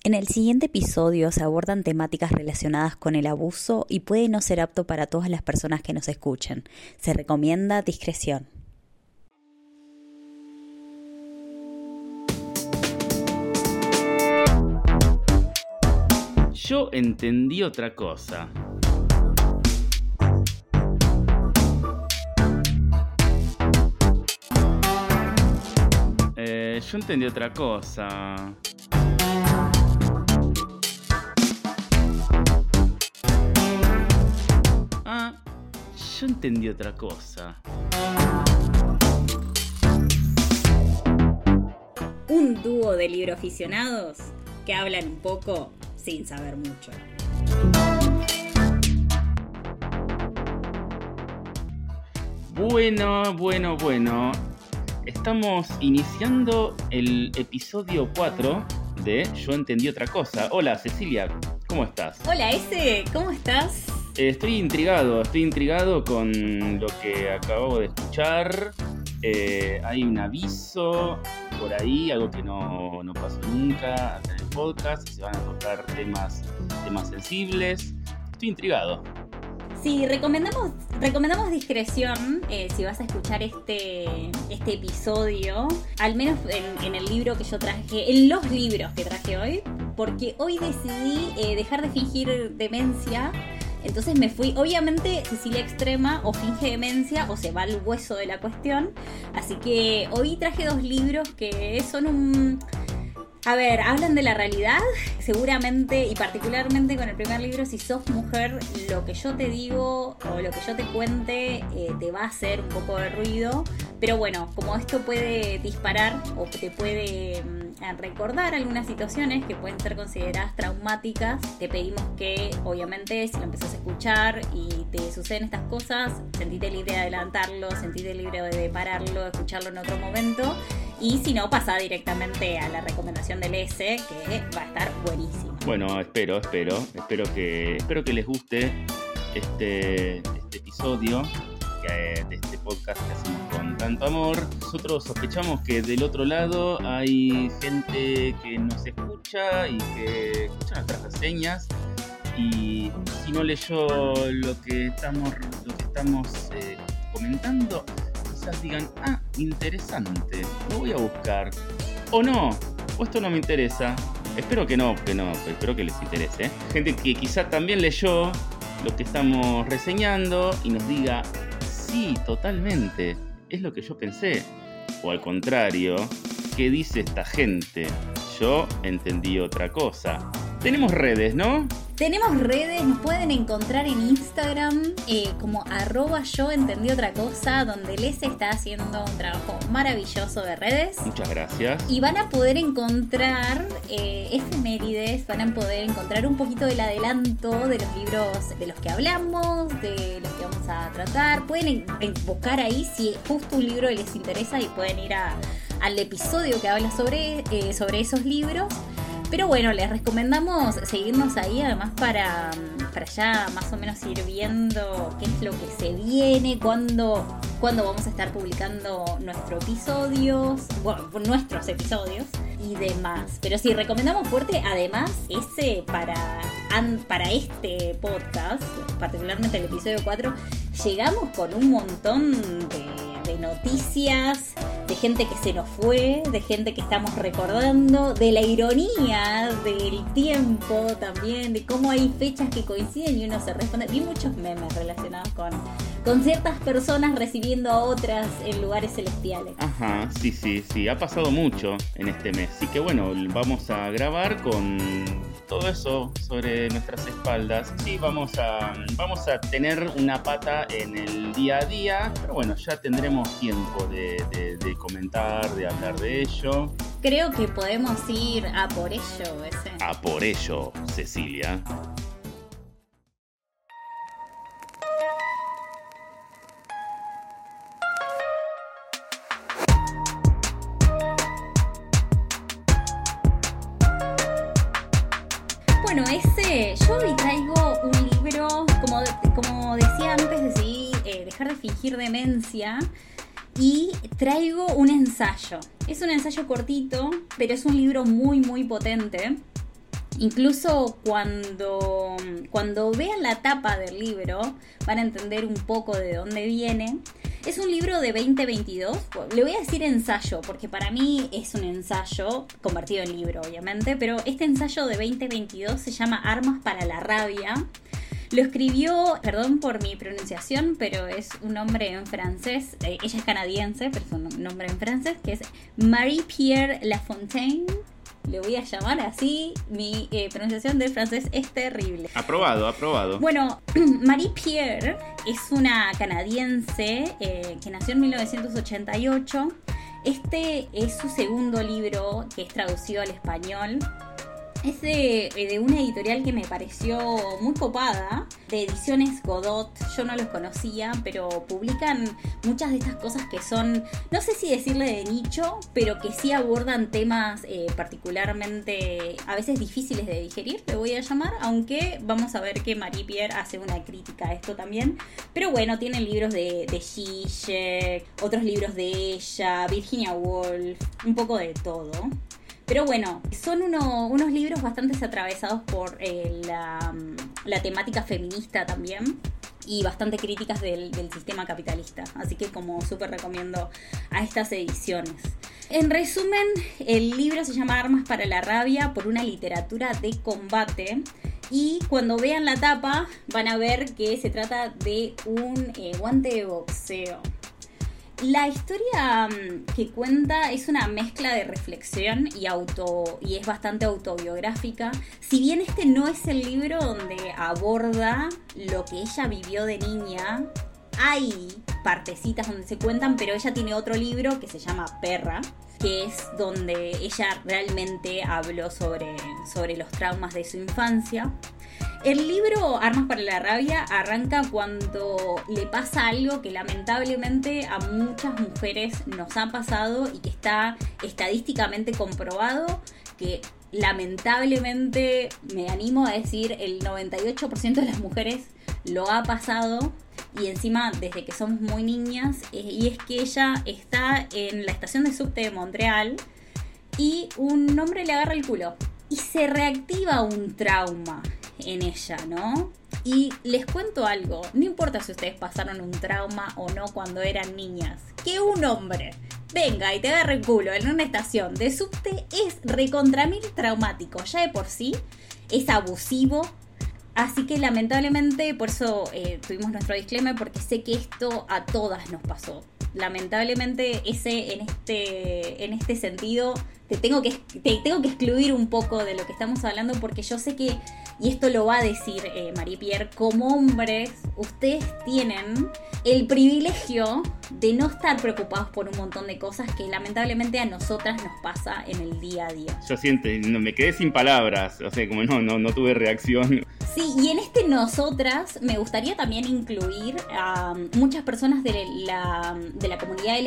En el siguiente episodio se abordan temáticas relacionadas con el abuso y puede no ser apto para todas las personas que nos escuchen. Se recomienda discreción. Yo entendí otra cosa. Yo entendí otra cosa. Yo entendí otra cosa. Un dúo de libroaficionados que hablan un poco sin saber mucho. Bueno. Estamos iniciando el episodio 4 de Yo entendí otra cosa. Hola, Cecilia, ¿cómo estás? Hola, ¿cómo estás? Estoy intrigado con lo que acabo de escuchar. Hay un aviso por ahí, algo que no pasó nunca acá en el podcast. Se van a tocar temas sensibles. Estoy intrigado. Sí, recomendamos discreción si vas a escuchar este episodio, al menos en el libro que yo traje, en los libros que traje hoy, porque hoy decidí dejar de fingir demencia. Entonces me fui, obviamente Cecilia extrema o finge demencia o se va al hueso de la cuestión. Así que hoy traje 2 libros que son hablan de la realidad, seguramente, y particularmente con el primer libro, si sos mujer, lo que yo te digo o lo que yo te cuente te va a hacer un poco de ruido. Pero bueno, como esto puede disparar o te puede recordar algunas situaciones que pueden ser consideradas traumáticas, te pedimos que, obviamente, si lo empezás a escuchar y te suceden estas cosas, sentite libre de adelantarlo, sentite libre de pararlo, de escucharlo en otro momento. Y si no, pasá directamente a la recomendación del S, que va a estar buenísimo. Bueno, espero que les guste este episodio de este podcast que hacemos con tanto amor. Nosotros sospechamos que del otro lado hay gente que nos escucha y que escucha nuestras reseñas, y si no leyó lo que estamos comentando, quizás digan, interesante, lo voy a buscar, o no, o esto no me interesa. Espero que no, espero que les interese. Gente que quizá también leyó lo que estamos reseñando y nos diga, sí, totalmente, es lo que yo pensé. O al contrario, ¿qué dice esta gente? Yo entendí otra cosa. Tenemos redes, ¿no? Tenemos redes, nos pueden encontrar en Instagram como @yoentendiotracosa, donde Les está haciendo un trabajo maravilloso de redes. Muchas gracias. Y van a poder encontrar efemérides, van a poder encontrar un poquito del adelanto de los libros de los que hablamos, de los que vamos a tratar. Pueden buscar ahí si justo un libro les interesa y pueden ir al episodio que habla sobre esos libros. Pero bueno, les recomendamos seguirnos ahí, además para ya más o menos ir viendo qué es lo que se viene, cuándo vamos a estar publicando nuestros episodios y demás. Pero sí, recomendamos fuerte, además, para este podcast, particularmente el episodio 4, llegamos con un montón de noticias, de gente que se nos fue, de gente que estamos recordando, de la ironía del tiempo también, de cómo hay fechas que coinciden y uno se responde. Vi muchos memes relacionados con ciertas personas recibiendo a otras en lugares celestiales. Ajá, sí, ha pasado mucho en este mes. Así que bueno, vamos a grabar con todo eso sobre nuestras espaldas. Sí, vamos a tener una pata en el día a día, pero bueno, ya tendremos tiempo de comentar, de hablar de ello. Creo que podemos ir a por ello, A por ello, Cecilia. Bueno, yo hoy traigo un libro, como decía antes, decidí dejar de fingir demencia y traigo un ensayo. Es un ensayo cortito, pero es un libro muy, muy potente. Incluso cuando vean la tapa del libro van a entender un poco de dónde viene. Es un libro de 2022, le voy a decir ensayo, porque para mí es un ensayo convertido en libro, obviamente, pero este ensayo de 2022 se llama Armas para la rabia. Lo escribió, perdón por mi pronunciación, pero es un nombre en francés, ella es canadiense, pero es un nombre en francés, que es Marie-Pierre Lafontaine. Le voy a llamar así, mi pronunciación del francés es terrible. Aprobado. Bueno, Marie-Pierre es una canadiense que nació en 1988. Este es su segundo libro que es traducido al español. Es de una editorial que me pareció muy copada, de Ediciones Godot. Yo no los conocía, pero publican muchas de estas cosas que son, no sé si decirle de nicho, pero que sí abordan temas particularmente a veces difíciles de digerir, le voy a llamar, aunque vamos a ver que Marie-Pierre hace una crítica a esto también. Pero bueno, tienen libros de Zizek, otros libros de ella, Virginia Woolf, un poco de todo. Pero bueno, son unos libros bastante atravesados por la temática feminista también y bastante críticas del sistema capitalista. Así que como súper recomiendo a estas ediciones. En resumen, el libro se llama Armas para la rabia, por una literatura de combate. Y cuando vean la tapa van a ver que se trata de un guante de boxeo. La historia que cuenta es una mezcla de reflexión y es bastante autobiográfica. Si bien este no es el libro donde aborda lo que ella vivió de niña, hay partecitas donde se cuentan, pero ella tiene otro libro que se llama Perra, que es donde ella realmente habló sobre los traumas de su infancia. El libro Armas para la rabia arranca cuando le pasa algo que lamentablemente a muchas mujeres nos ha pasado y que está estadísticamente comprobado, que lamentablemente me animo a decir el 98% de las mujeres lo ha pasado, y encima desde que somos muy niñas, y es que ella está en la estación de subte de Montreal y un hombre le agarra el culo y se reactiva un trauma en ella, ¿no? Y les cuento algo, no importa si ustedes pasaron un trauma o no cuando eran niñas, que un hombre venga y te agarre el culo en una estación de subte es recontra mil traumático, ya de por sí es abusivo. Así que lamentablemente, por eso tuvimos nuestro disclaimer, porque sé que esto a todas nos pasó. Lamentablemente en este sentido te tengo que excluir un poco de lo que estamos hablando, porque yo sé que, y esto lo va a decir Marie-Pierre, como hombres ustedes tienen el privilegio de no estar preocupados por un montón de cosas que lamentablemente a nosotras nos pasa en el día a día. Yo siento, me quedé sin palabras, o sea, como no tuve reacción. Sí, y en este nosotras me gustaría también incluir a muchas personas de la comunidad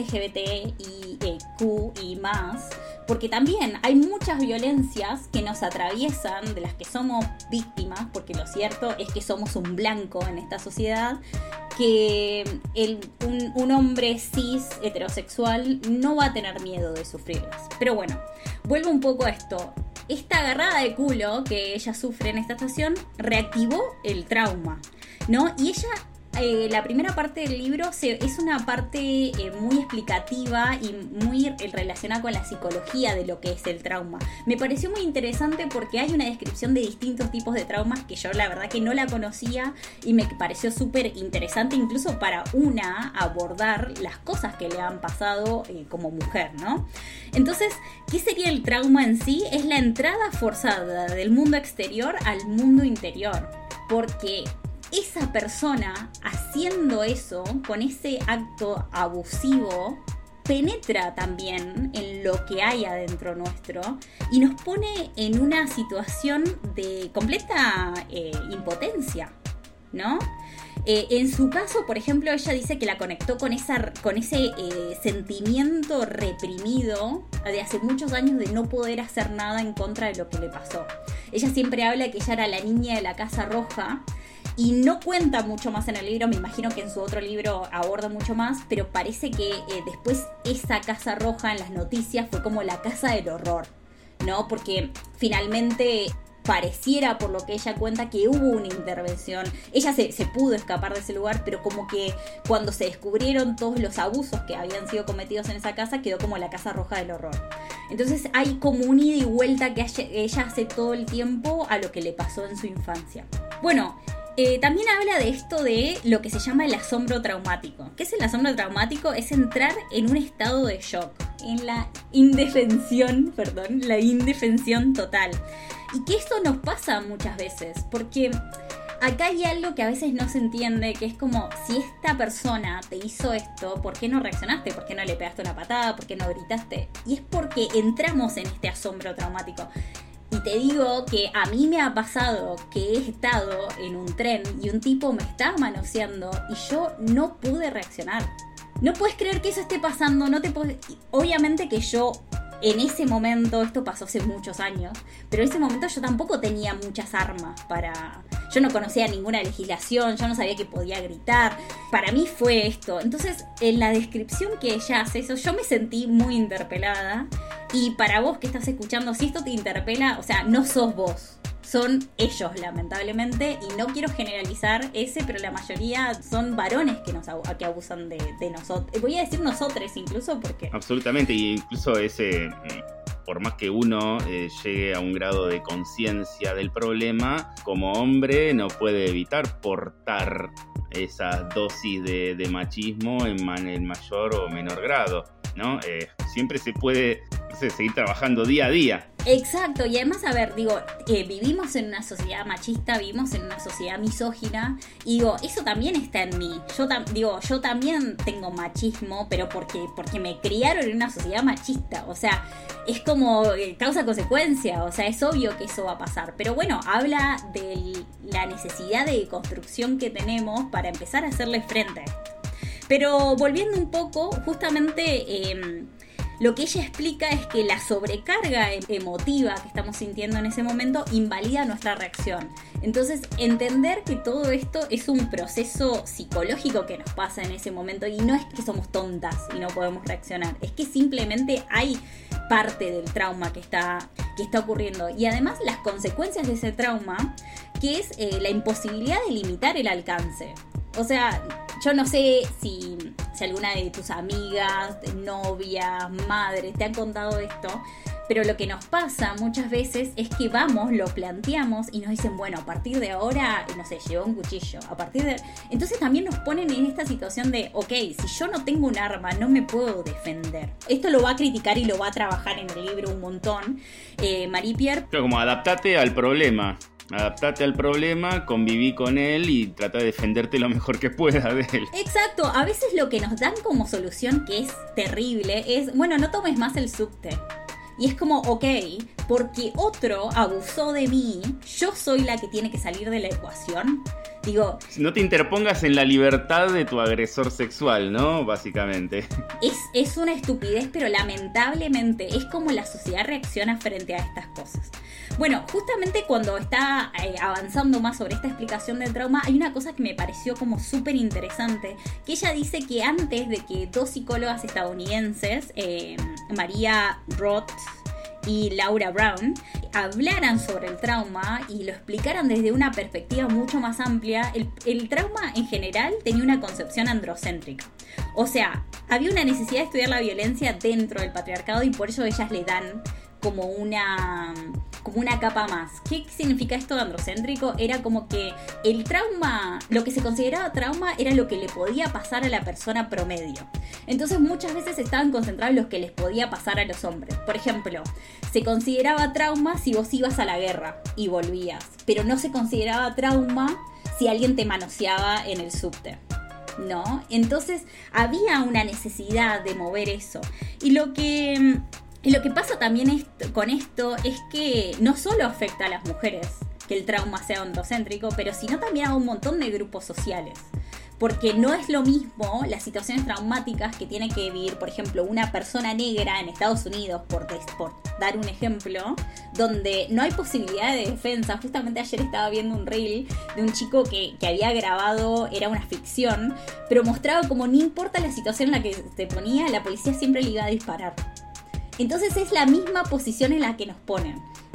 LGBTIQ y más, porque también hay muchas violencias que nos atraviesan, de las que somos víctimas, porque lo cierto es que somos un blanco en esta sociedad, que un hombre cis heterosexual no va a tener miedo de sufrirlas. Pero bueno, vuelvo un poco a esto. Esta agarrada de culo que ella sufre en esta estación reactivó el trauma, ¿no? Y ella, la primera parte del libro es una parte muy explicativa y muy relacionada con la psicología de lo que es el trauma. Me pareció muy interesante porque hay una descripción de distintos tipos de traumas que yo la verdad que no la conocía y me pareció súper interesante, incluso para abordar las cosas que le han pasado como mujer, ¿no? Entonces, ¿qué sería el trauma en sí? Es la entrada forzada del mundo exterior al mundo interior, porque esa persona haciendo eso, con ese acto abusivo, penetra también en lo que hay adentro nuestro y nos pone en una situación de completa impotencia, ¿no? En su caso, por ejemplo, ella dice que la conectó con ese sentimiento reprimido de hace muchos años de no poder hacer nada en contra de lo que le pasó. Ella siempre habla de que ella era la niña de la Casa Roja y no cuenta mucho más en el libro, me imagino que en su otro libro aborda mucho más, pero parece que después esa Casa Roja en las noticias fue como la casa del horror, ¿no? Porque finalmente pareciera, por lo que ella cuenta, que hubo una intervención. Ella se pudo escapar de ese lugar, pero como que cuando se descubrieron todos los abusos que habían sido cometidos en esa casa, quedó como la casa roja del horror. Entonces hay como un ida y vuelta que ella hace todo el tiempo a lo que le pasó en su infancia. Bueno, también habla de esto de lo que se llama el asombro traumático. ¿Qué es el asombro traumático? Es entrar en un estado de shock, en la indefensión total. Y que esto nos pasa muchas veces, porque acá hay algo que a veces no se entiende, que es como, si esta persona te hizo esto, ¿por qué no reaccionaste? ¿Por qué no le pegaste una patada? ¿Por qué no gritaste? Y es porque entramos en este asombro traumático. Y te digo que a mí me ha pasado que he estado en un tren y un tipo me estaba manoseando y yo no pude reaccionar. No puedes creer que eso esté pasando, obviamente que yo en ese momento, esto pasó hace muchos años, pero en ese momento yo tampoco tenía muchas armas yo no conocía ninguna legislación, yo no sabía que podía gritar. Para mí fue esto. Entonces, en la descripción que ella hace eso, yo me sentí muy interpelada. Y para vos que estás escuchando, si esto te interpela, o sea, no sos vos, son ellos, lamentablemente. Y no quiero generalizar pero la mayoría son varones que abusan de nosotros. Voy a decir nosotros incluso porque... Absolutamente, y incluso por más que uno llegue a un grado de conciencia del problema, como hombre no puede evitar portar esa dosis de machismo en mayor o menor grado, ¿no? Siempre se puede seguir trabajando día a día. Exacto, y además, a ver, vivimos en una sociedad machista, vivimos en una sociedad misógina, y eso también está en mí. Yo también tengo machismo, pero porque me criaron en una sociedad machista, o sea, es como causa-consecuencia, o sea, es obvio que eso va a pasar. Pero bueno, habla de la necesidad de construcción que tenemos para empezar a hacerle frente a esto. Pero volviendo un poco, justamente... lo que ella explica es que la sobrecarga emotiva que estamos sintiendo en ese momento invalida nuestra reacción. Entonces, entender que todo esto es un proceso psicológico que nos pasa en ese momento, y no es que somos tontas y no podemos reaccionar, es que simplemente hay parte del trauma que está ocurriendo. Y además las consecuencias de ese trauma, que es la imposibilidad de limitar el alcance. O sea, yo no sé si alguna de tus amigas, novias, madres te han contado esto, pero lo que nos pasa muchas veces es que lo planteamos y nos dicen, bueno, a partir de ahora, no sé, llevo un cuchillo, entonces también nos ponen en esta situación de, ok, si yo no tengo un arma, no me puedo defender. Esto lo va a criticar y lo va a trabajar en el libro un montón Marie-Pierre. Pero como adaptate al problema, conviví con él y trata de defenderte lo mejor que pueda de él. Exacto, a veces lo que nos dan como solución, que es terrible, es, bueno, no tomes más el subte. Y es como, ok, porque otro abusó de mí, yo soy la que tiene que salir de la ecuación. No te interpongas en la libertad de tu agresor sexual, ¿no? Básicamente. Es una estupidez, pero lamentablemente es como la sociedad reacciona frente a estas cosas. Bueno, justamente cuando está avanzando más sobre esta explicación del trauma, hay una cosa que me pareció como súper interesante, que ella dice que antes de que dos psicólogas estadounidenses, Maria Roth y Laura Brown, hablaran sobre el trauma y lo explicaran desde una perspectiva mucho más amplia, el trauma en general tenía una concepción androcéntrica. O sea, había una necesidad de estudiar la violencia dentro del patriarcado y por eso ellas le dan como una capa más. ¿Qué significa esto de androcéntrico? Era como que el trauma, lo que se consideraba trauma era lo que le podía pasar a la persona promedio. Entonces muchas veces estaban concentrados en lo que les podía pasar a los hombres. Por ejemplo, se consideraba trauma si vos ibas a la guerra y volvías, pero no se consideraba trauma si alguien te manoseaba en el subte, ¿no? Entonces había una necesidad de mover eso. Y lo que pasa también con esto es que no solo afecta a las mujeres que el trauma sea androcéntrico, pero sino también a un montón de grupos sociales. Porque no es lo mismo las situaciones traumáticas que tiene que vivir, por ejemplo, una persona negra en Estados Unidos, por dar un ejemplo, donde no hay posibilidad de defensa. Justamente ayer estaba viendo un reel de un chico que había grabado, era una ficción, pero mostraba como no importa la situación en la que se ponía, la policía siempre le iba a disparar. Entonces es la misma posición en la que nos ponen.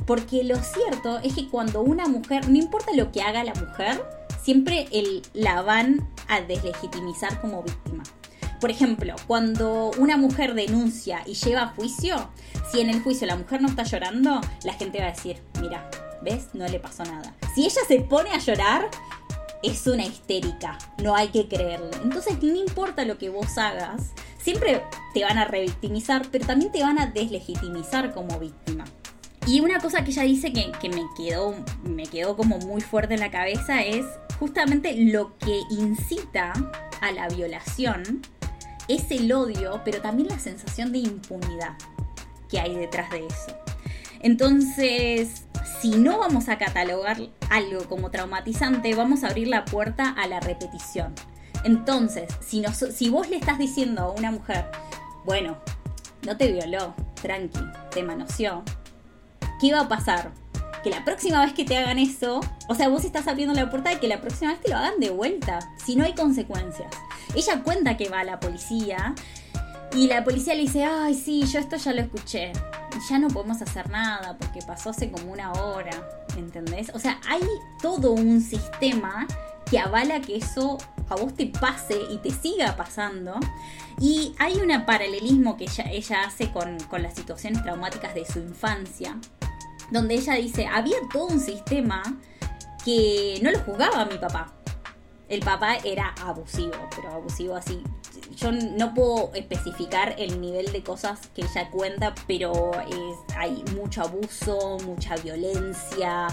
Porque lo cierto es que cuando una mujer, no importa lo que haga la mujer, siempre la van a deslegitimizar como víctima. Por ejemplo, cuando una mujer denuncia y lleva a juicio, si en el juicio la mujer no está llorando, la gente va a decir, mira, ¿ves? No le pasó nada. Si ella se pone a llorar, es una histérica, no hay que creerle. Entonces, no importa lo que vos hagas, siempre te van a revictimizar, pero también te van a deslegitimizar como víctima. Y una cosa que ella dice que me quedó como muy fuerte en la cabeza es justamente lo que incita a la violación es el odio, pero también la sensación de impunidad que hay detrás de eso. Entonces, si no vamos a catalogar algo como traumatizante, vamos a abrir la puerta a la repetición. Entonces, si vos le estás diciendo a una mujer, bueno, no te violó, tranqui, te manoseó, ¿qué va a pasar? Que la próxima vez que te hagan eso, o sea, vos estás abriendo la puerta de que la próxima vez te lo hagan de vuelta, si no hay consecuencias. Ella cuenta que va a la policía y la policía le dice, ay, sí, yo esto ya lo escuché. Ya no podemos hacer nada porque pasó hace como una hora, ¿entendés? O sea, hay todo un sistema que avala que eso a vos te pase y te siga pasando. Y hay un paralelismo que ella hace con las situaciones traumáticas de su infancia, donde ella dice, había todo un sistema que no lo juzgaba a mi papá. El papá era abusivo, pero abusivo así. Yo no puedo especificar el nivel de cosas que ella cuenta, pero hay mucho abuso, mucha violencia,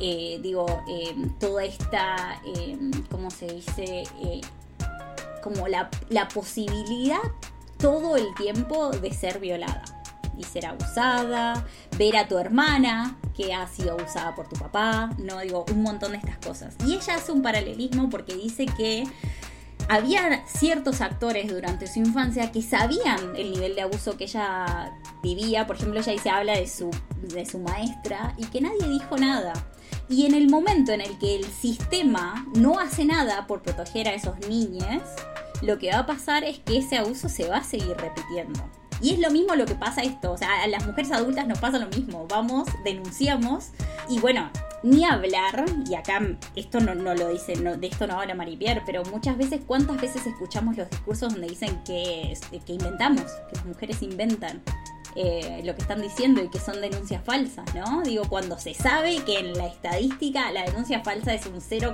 toda esta, ¿cómo se dice? Como la posibilidad todo el tiempo de ser violada y ser abusada, ver a tu hermana que ha sido abusada por tu papá, un montón de estas cosas. Y ella hace un paralelismo porque dice que había ciertos actores durante su infancia que sabían el nivel de abuso que ella vivía. Por ejemplo, ella habla de su maestra y que nadie dijo nada. Y en el momento en el que el sistema no hace nada por proteger a esos niños, lo que va a pasar es que ese abuso se va a seguir repitiendo. Y es lo mismo lo que pasa esto, o sea, a las mujeres adultas nos pasa lo mismo, vamos, denunciamos y bueno, ni hablar, y acá esto no lo dice, de esto no habla Marie-Pierre, pero muchas veces, ¿cuántas veces escuchamos los discursos donde dicen que inventamos, que las mujeres inventan lo que están diciendo y que son denuncias falsas, ¿no? Cuando se sabe que en la estadística la denuncia falsa es un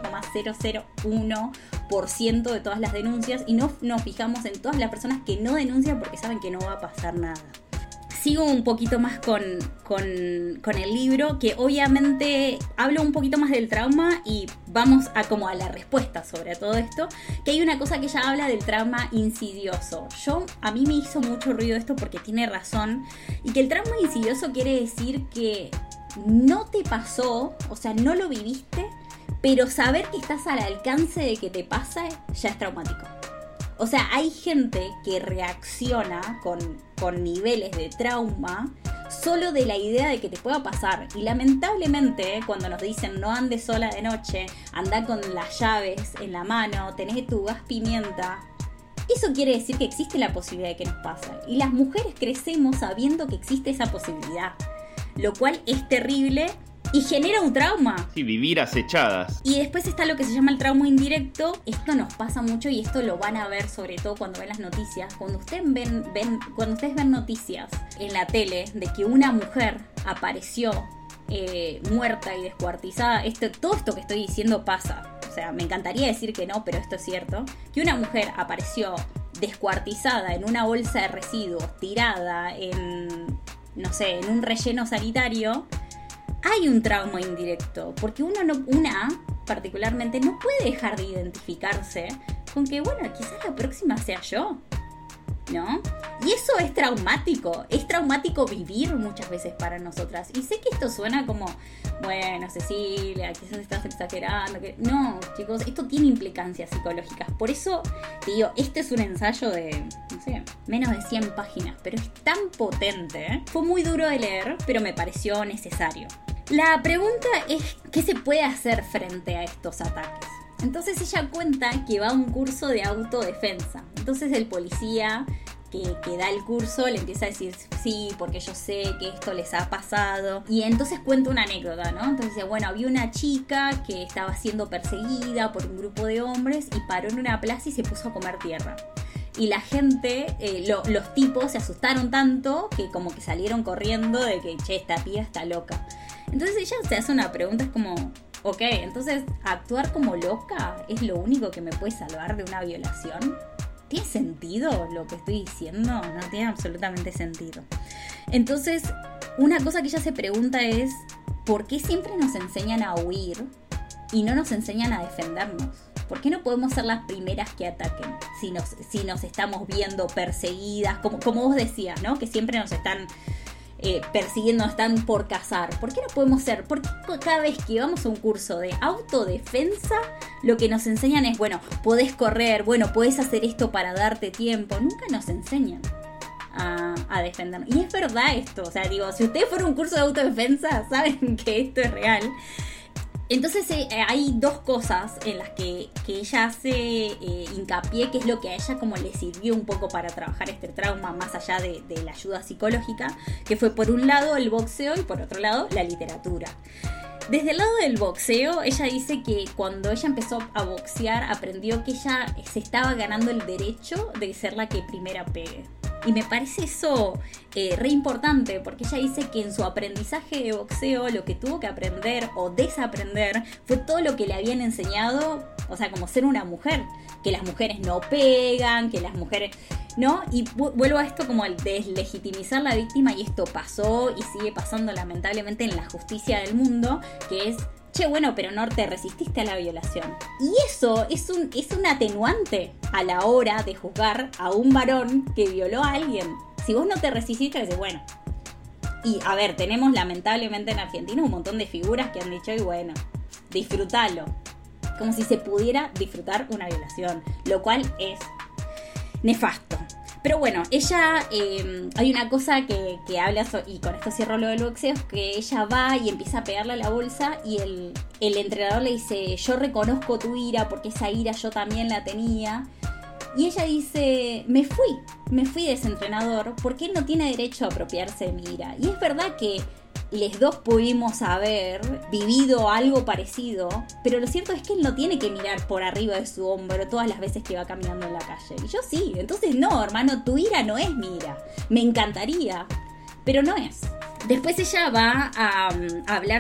0,001% de todas las denuncias y no nos fijamos en todas las personas que no denuncian porque saben que no va a pasar nada. Sigo un poquito más con el libro, que obviamente hablo un poquito más del trauma y vamos a la respuesta sobre todo esto, que hay una cosa que ella habla del trauma insidioso. A mí me hizo mucho ruido esto porque tiene razón, y que el trauma insidioso quiere decir que no te pasó, o sea, no lo viviste, pero saber que estás al alcance de que te pasa ya es traumático. O sea, hay gente que reacciona con niveles de trauma solo de la idea de que te pueda pasar. Y lamentablemente, cuando nos dicen no andes sola de noche, anda con las llaves en la mano, tenés tu gas pimienta, eso quiere decir que existe la posibilidad de que nos pase. Y las mujeres crecemos sabiendo que existe esa posibilidad, lo cual es terrible y genera un trauma. Sí, vivir acechadas. Y después está lo que se llama el trauma indirecto. Esto nos pasa mucho y esto lo van a ver sobre todo cuando ven las noticias. Cuando ustedes ven noticias en la tele de que una mujer apareció muerta y descuartizada, todo esto que estoy diciendo pasa. O sea, me encantaría decir que no, pero esto es cierto. Que una mujer apareció descuartizada en una bolsa de residuos, tirada en un relleno sanitario. Hay un trauma indirecto, porque una particularmente no puede dejar de identificarse con que, bueno, quizás la próxima sea yo, ¿no? Y eso es traumático vivir muchas veces para nosotras. Y sé que esto suena como, bueno, Cecilia, quizás estás exagerando. No, chicos, esto tiene implicancias psicológicas. Por eso te digo, este es un ensayo de, menos de 100 páginas, pero es tan potente, ¿eh? Fue muy duro de leer, pero me pareció necesario. La pregunta es, ¿qué se puede hacer frente a estos ataques? Entonces ella cuenta que va a un curso de autodefensa. Entonces el policía que da el curso le empieza a decir sí, porque yo sé que esto les ha pasado. Y entonces cuenta una anécdota, ¿no? Entonces dice, bueno, había una chica que estaba siendo perseguida por un grupo de hombres y paró en una plaza y se puso a comer tierra. Y la gente, los tipos se asustaron tanto que como que salieron corriendo de que, che, esta piba está loca. Entonces ella se hace una pregunta, es como, ok, entonces actuar como loca es lo único que me puede salvar de una violación. ¿Tiene sentido lo que estoy diciendo? No tiene absolutamente sentido. Entonces, una cosa que ella se pregunta es, ¿por qué siempre nos enseñan a huir y no nos enseñan a defendernos? ¿Por qué no podemos ser las primeras que ataquen si nos estamos viendo perseguidas? Como vos decías, ¿no? Que siempre nos están persiguiendo, nos están por cazar. ¿Por qué no podemos ser? ¿Por qué cada vez que vamos a un curso de autodefensa lo que nos enseñan es, bueno, podés correr, bueno, podés hacer esto para darte tiempo? Nunca nos enseñan a defendernos. Y es verdad esto, o sea, digo, si ustedes fueron a un curso de autodefensa, saben que esto es real. Entonces hay dos cosas en las que ella hace hincapié, que es lo que a ella como le sirvió un poco para trabajar este trauma más allá de la ayuda psicológica, que fue por un lado el boxeo y por otro lado la literatura. Desde el lado del boxeo, ella dice que cuando ella empezó a boxear aprendió que ella se estaba ganando el derecho de ser la que primera pegue. Y me parece eso re importante, porque ella dice que en su aprendizaje de boxeo lo que tuvo que aprender o desaprender fue todo lo que le habían enseñado, o sea, como ser una mujer, que las mujeres no pegan, que las mujeres, ¿no? Y vuelvo a esto como el deslegitimizar la víctima, y esto pasó y sigue pasando lamentablemente en la justicia del mundo, que es, che, bueno, pero no te resististe a la violación. Y eso es un atenuante a la hora de juzgar a un varón que violó a alguien. Si vos no te resististe, decís, bueno. Y a ver, tenemos lamentablemente en Argentina un montón de figuras que han dicho, y bueno, disfrútalo. Como si se pudiera disfrutar una violación, lo cual es nefasto. Pero bueno, ella, hay una cosa que habla, y con esto cierro lo del boxeo, es que ella va y empieza a pegarle a la bolsa y el entrenador le dice, yo reconozco tu ira porque esa ira yo también la tenía. Y ella dice, me fui de ese entrenador porque él no tiene derecho a apropiarse de mi ira. Y es verdad que los dos pudimos haber vivido algo parecido, pero lo cierto es que él no tiene que mirar por arriba de su hombro todas las veces que va caminando en la calle. Y yo sí, entonces no, hermano, tu ira no es mi ira. Me encantaría, pero no es. Después ella va a hablar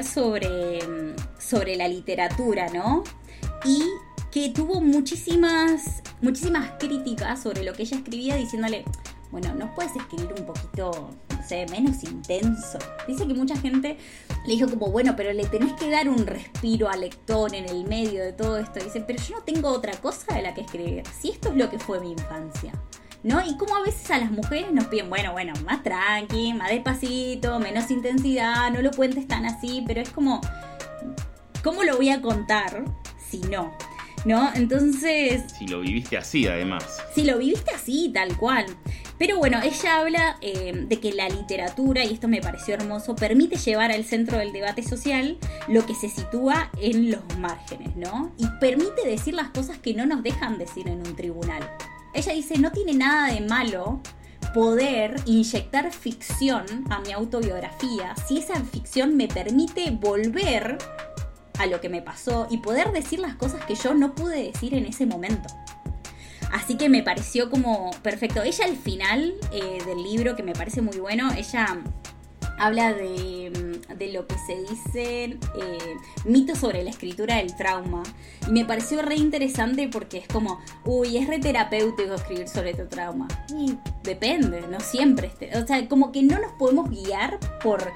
sobre la literatura, ¿no? Y que tuvo muchísimas críticas sobre lo que ella escribía, diciéndole, bueno, ¿no puedes escribir un poquito, no sé, menos intenso? Dice que mucha gente le dijo como, bueno, pero le tenés que dar un respiro al lector en el medio de todo esto. Dice, pero yo no tengo otra cosa de la que escribir, si esto es lo que fue mi infancia, ¿no? Y como a veces a las mujeres nos piden, bueno, más tranqui, más despacito, menos intensidad, no lo cuentes tan así, pero es como, ¿cómo lo voy a contar si no? ¿No? Entonces... Si lo viviste así, además. Si lo viviste así, tal cual. Pero bueno, ella habla de que la literatura, y esto me pareció hermoso, permite llevar al centro del debate social lo que se sitúa en los márgenes, ¿no? Y permite decir las cosas que no nos dejan decir en un tribunal. Ella dice, no tiene nada de malo poder inyectar ficción a mi autobiografía si esa ficción me permite volver a lo que me pasó y poder decir las cosas que yo no pude decir en ese momento. Así que me pareció como perfecto. Ella al final del libro, que me parece muy bueno, ella habla de lo que se dice mitos sobre la escritura del trauma. Y me pareció re interesante porque es como, es re terapéutico escribir sobre tu trauma. Y depende, no siempre. O sea, como que no nos podemos guiar por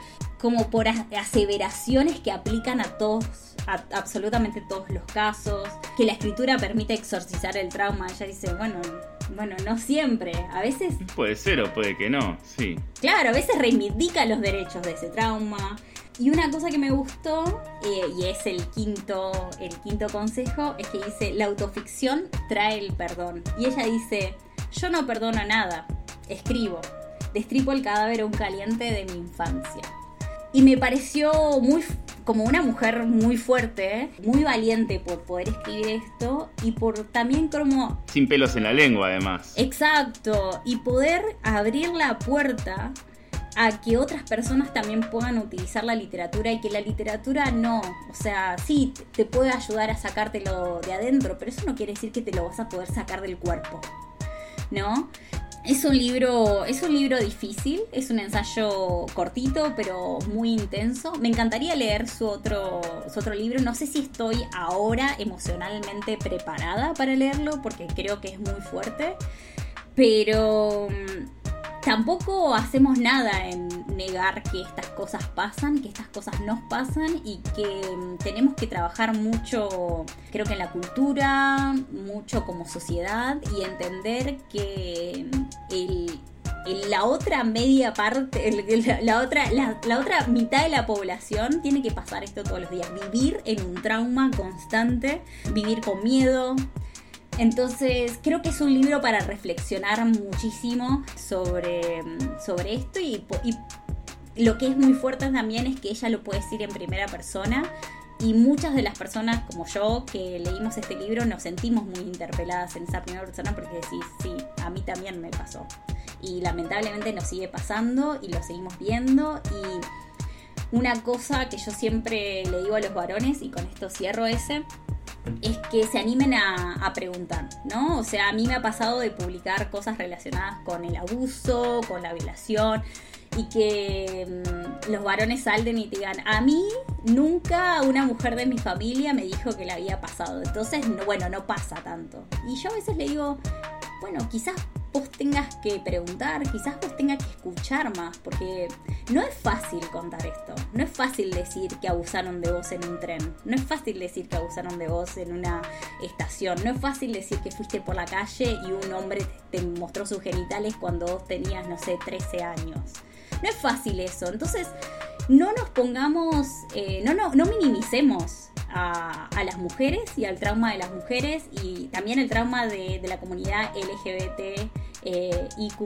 aseveraciones que aplican a todos, a absolutamente todos los casos, que la escritura permite exorcizar el trauma. Ella dice, bueno, no siempre, a veces... Puede ser o puede que no, sí. Claro, a veces reivindica los derechos de ese trauma. Y una cosa que me gustó, y es el quinto consejo, es que dice, la autoficción trae el perdón. Y ella dice, yo no perdono nada, escribo, destripo el cadáver aún caliente de mi infancia. Y me pareció como una mujer muy fuerte, muy valiente por poder escribir esto y por también como... Sin pelos en la lengua, además. Exacto, y poder abrir la puerta a que otras personas también puedan utilizar la literatura y que la literatura no, o sea, sí, te puede ayudar a sacártelo de adentro, pero eso no quiere decir que te lo vas a poder sacar del cuerpo, ¿no? Es un libro difícil, es un ensayo cortito pero muy intenso. Me encantaría leer su otro libro. No sé si estoy ahora emocionalmente preparada para leerlo porque creo que es muy fuerte, pero tampoco hacemos nada en negar que estas cosas pasan, que estas cosas nos pasan y que tenemos que trabajar mucho, creo que en la cultura, mucho como sociedad y entender que la otra media parte, la otra mitad de la población tiene que pasar esto todos los días, vivir en un trauma constante, vivir con miedo. Entonces creo que es un libro para reflexionar muchísimo sobre esto y lo que es muy fuerte también es que ella lo puede decir en primera persona y muchas de las personas como yo que leímos este libro nos sentimos muy interpeladas en esa primera persona porque decís, sí, a mí también me pasó y lamentablemente nos sigue pasando y lo seguimos viendo. Y una cosa que yo siempre le digo a los varones, y con esto cierro ese, es que se animen a preguntar, ¿no? O sea, a mí me ha pasado de publicar cosas relacionadas con el abuso, con la violación, y que los varones salten y te digan, a mí nunca una mujer de mi familia me dijo que le había pasado, entonces, no pasa tanto. Y yo a veces le digo, bueno, quizás vos tengas que preguntar, quizás vos tengas que escuchar más, porque no es fácil contar esto, no es fácil decir que abusaron de vos en un tren, no es fácil decir que abusaron de vos en una estación, no es fácil decir que fuiste por la calle y un hombre te mostró sus genitales cuando vos tenías, 13 años. No es fácil eso, entonces no nos pongamos, no minimicemos a las mujeres y al trauma de las mujeres y también el trauma de la comunidad LGBT IQ+,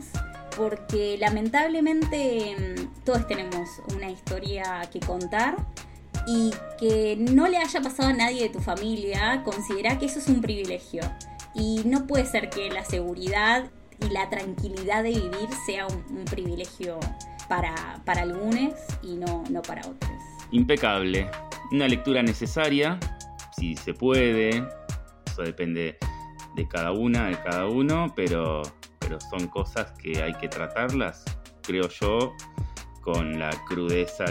porque lamentablemente todos tenemos una historia que contar y que no le haya pasado a nadie de tu familia, considera que eso es un privilegio y no puede ser que la seguridad y la tranquilidad de vivir sea un privilegio para algunos y no para otros. Impecable. Una lectura necesaria, si se puede, eso depende de cada una, de cada uno, pero son cosas que hay que tratarlas, creo yo, con la crudeza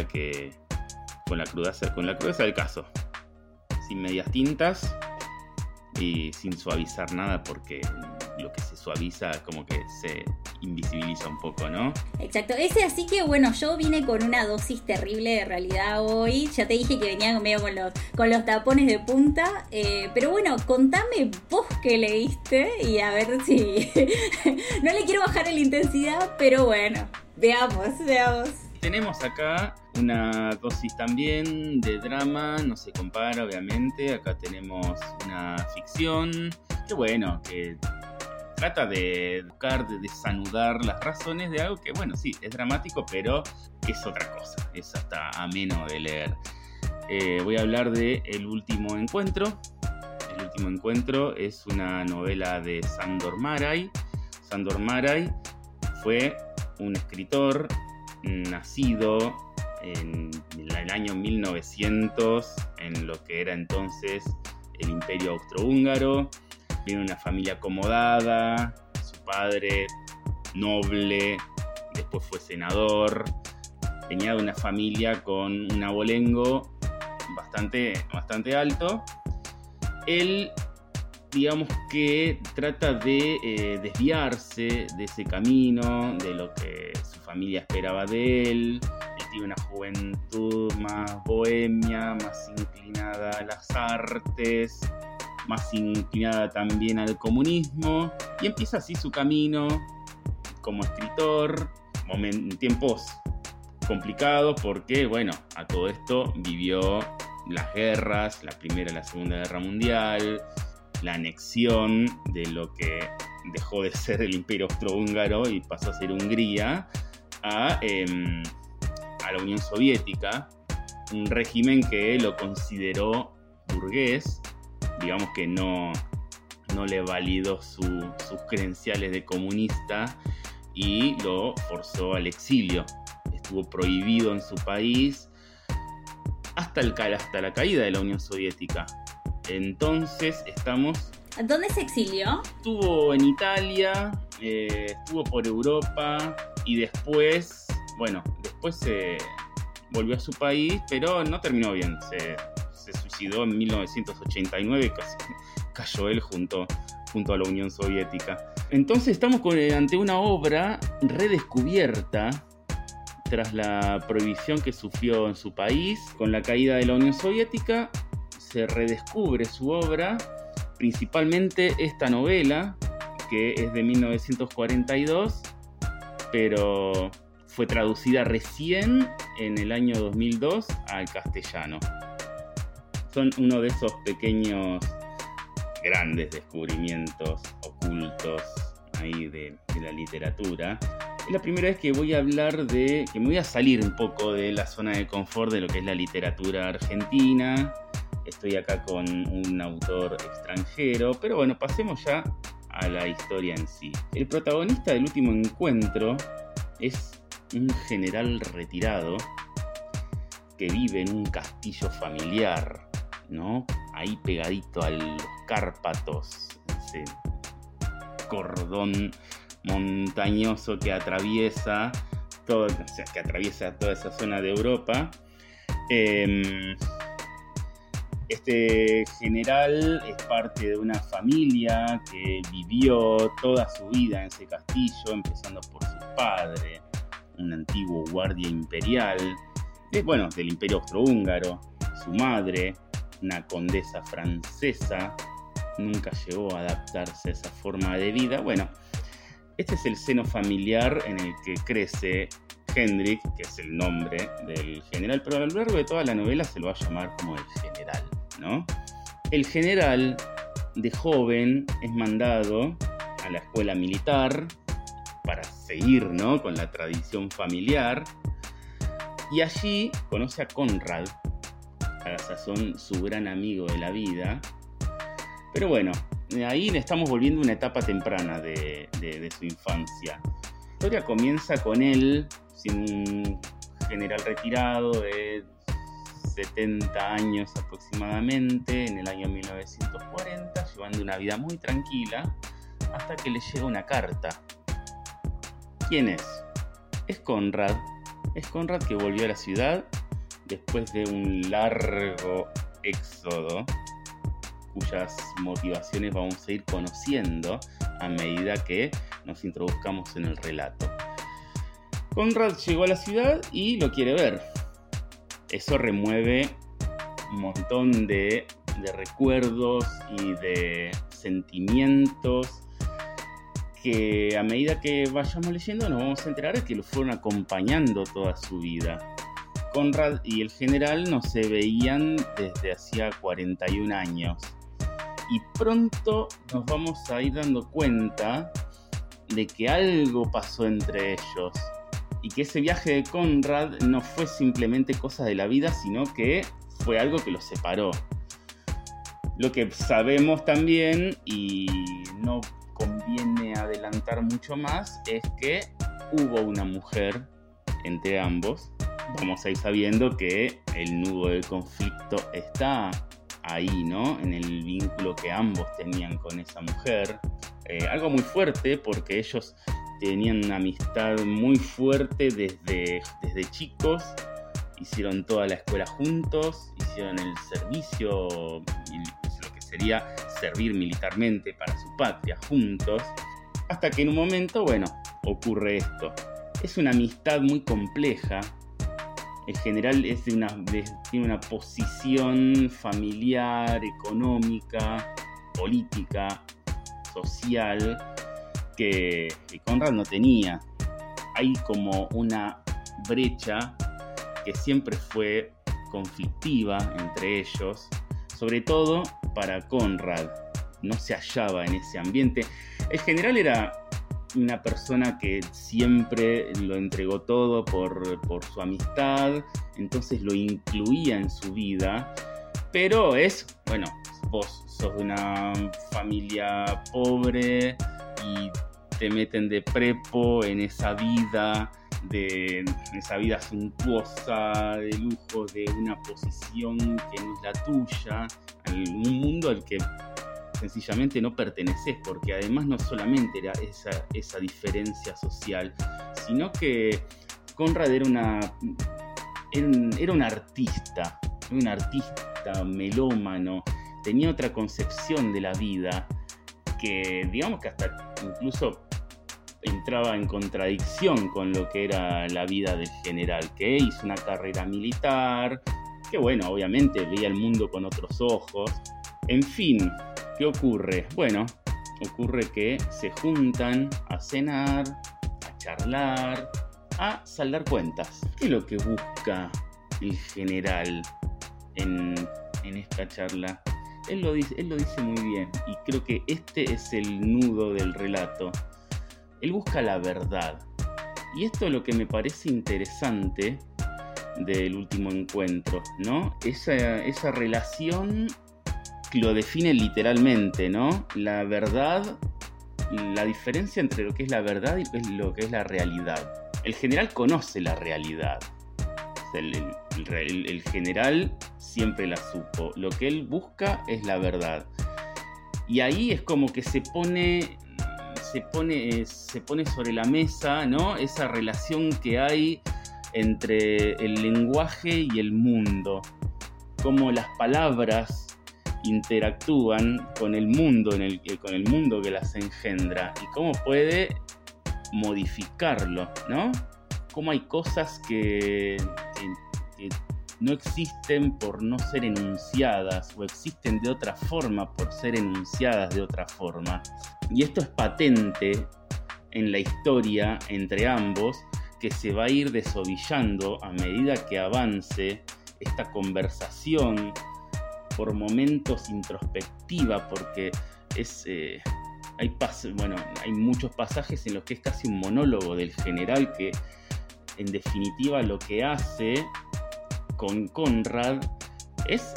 del caso, sin medias tintas y sin suavizar nada, porque lo que se suaviza como que se invisibiliza un poco, ¿no? Exacto, así que bueno, yo vine con una dosis terrible de realidad hoy, ya te dije que venía medio con los tapones de punta, pero bueno, contame vos qué leíste y a ver si... No le quiero bajar la intensidad, pero bueno, veamos. Tenemos acá una dosis también de drama, no se compara obviamente, acá tenemos una ficción, que trata de buscar, de desanudar las razones de algo que, bueno, sí, es dramático, pero es otra cosa, es hasta ameno de leer. Voy a hablar de El último encuentro. El último encuentro es una novela de Sándor Márai. Sándor Márai fue un escritor nacido en el año 1900 en lo que era entonces el Imperio Austrohúngaro. Viene de una familia acomodada, su padre noble, después fue senador, venía de una familia con un abolengo bastante alto. Él, digamos que trata de desviarse de ese camino, de lo que su familia esperaba de él. Él tiene una juventud más bohemia, más inclinada a las artes, más inclinada también al comunismo, y empieza así su camino como escritor, en tiempos complicados porque, bueno, a todo esto vivió las guerras, la Primera y la Segunda Guerra Mundial, la anexión de lo que dejó de ser el Imperio Austrohúngaro y pasó a ser Hungría, a la Unión Soviética. un régimen que lo consideró burgués, digamos que no le validó sus credenciales de comunista y lo forzó al exilio. Estuvo prohibido en su país hasta la caída de la Unión Soviética. Entonces estamos... ¿Dónde se exilió? Estuvo en Italia, estuvo por Europa y después se volvió a su país, pero no terminó bien. Se suicidó en 1989, casi cayó él junto a la Unión Soviética. Entonces estamos ante una obra redescubierta tras la prohibición que sufrió en su país. Con la caída de la Unión Soviética se redescubre su obra, principalmente esta novela, que es de 1942, pero fue traducida recién en el año 2002 al castellano. Son uno de esos pequeños, grandes descubrimientos ocultos ahí de la literatura. Es la primera vez que voy a hablar que me voy a salir un poco de la zona de confort de lo que es la literatura argentina. Estoy acá con un autor extranjero, pero bueno, pasemos ya a la historia en sí. El protagonista del último encuentro es un general retirado que vive en un castillo familiar, ¿no? Ahí pegadito a los Cárpatos, ese cordón montañoso que atraviesa toda esa zona de Europa. Este general es parte de una familia que vivió toda su vida en ese castillo, empezando por su padre, un antiguo guardia imperial, del Imperio Austrohúngaro, su madre, una condesa francesa, nunca llegó a adaptarse a esa forma de vida. Bueno, este es el seno familiar en el que crece Hendrik, que es el nombre del general, pero a lo largo de toda la novela se lo va a llamar como el general, ¿no? El general, de joven, es mandado a la escuela militar para seguir, ¿no?, con la tradición familiar, y allí conoce a Conrad, a la sazón su gran amigo de la vida. Pero bueno, ahí estamos volviendo a una etapa temprana de su infancia. La historia comienza con él, siendo un general retirado de 70 años aproximadamente, en el año 1940, llevando una vida muy tranquila, hasta que le llega una carta. ¿Quién es? Es Conrad. Es Conrad, que volvió a la ciudad después de un largo éxodo, cuyas motivaciones vamos a ir conociendo a medida que nos introduzcamos en el relato. Conrad llegó a la ciudad y lo quiere ver. Eso remueve un montón de recuerdos y de sentimientos que a medida que vayamos leyendo nos vamos a enterar de que lo fueron acompañando toda su vida. Conrad y el general no se veían desde hacía 41 años. Y pronto nos vamos a ir dando cuenta de que algo pasó entre ellos. Y que ese viaje de Conrad no fue simplemente cosa de la vida, sino que fue algo que los separó. Lo que sabemos también, y no conviene adelantar mucho más, es que hubo una mujer entre ambos. Vamos a ir sabiendo que el nudo del conflicto está ahí, ¿no? En el vínculo que ambos tenían con esa mujer. Algo muy fuerte, porque ellos tenían una amistad muy fuerte desde chicos. Hicieron toda la escuela juntos, hicieron el servicio, lo que sería servir militarmente para su patria juntos. Hasta que en un momento, ocurre esto. Es una amistad muy compleja. El general tiene una posición familiar, económica, política, social, que Conrad no tenía. Hay como una brecha que siempre fue conflictiva entre ellos, sobre todo para Conrad. No se hallaba en ese ambiente. El general era una persona que siempre lo entregó todo por su amistad, entonces lo incluía en su vida, pero vos sos de una familia pobre y te meten de prepo en esa vida suntuosa, de lujo, de una posición que no es la tuya, en un mundo al que sencillamente no perteneces, porque además no solamente era esa diferencia social, sino que Conrad era un artista melómano, tenía otra concepción de la vida que digamos que hasta incluso entraba en contradicción con lo que era la vida del general, que hizo una carrera militar, que obviamente veía el mundo con otros ojos. En fin, ¿qué ocurre? Bueno, ocurre que se juntan a cenar, a charlar, a saldar cuentas. ¿Qué es lo que busca el general en esta charla? Él lo dice muy bien, y creo que este es el nudo del relato. Él busca la verdad. Y esto es lo que me parece interesante del último encuentro, ¿no? Esa relación que lo define literalmente, ¿no? La verdad, la diferencia entre lo que es la verdad y lo que es la realidad. El general conoce la realidad. El general siempre la supo. Lo que él busca es la verdad. Y ahí es como que se pone sobre la mesa, ¿no? Esa relación que hay entre el lenguaje y el mundo. Cómo las palabras interactúan con el mundo con el mundo que las engendra y cómo puede modificarlo, ¿no? Cómo hay cosas que no existen por no ser enunciadas o existen de otra forma por ser enunciadas de otra forma. Y esto es patente en la historia entre ambos, que se va a ir desovillando a medida que avance esta conversación, por momentos introspectiva, porque hay muchos pasajes en los que es casi un monólogo del general que en definitiva lo que hace con Conrad es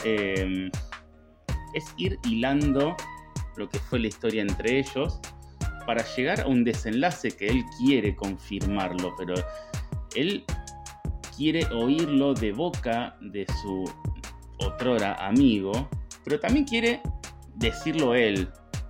ir hilando lo que fue la historia entre ellos para llegar a un desenlace que él quiere confirmarlo, pero él quiere oírlo de boca de su otrora amigo, pero también quiere decirlo él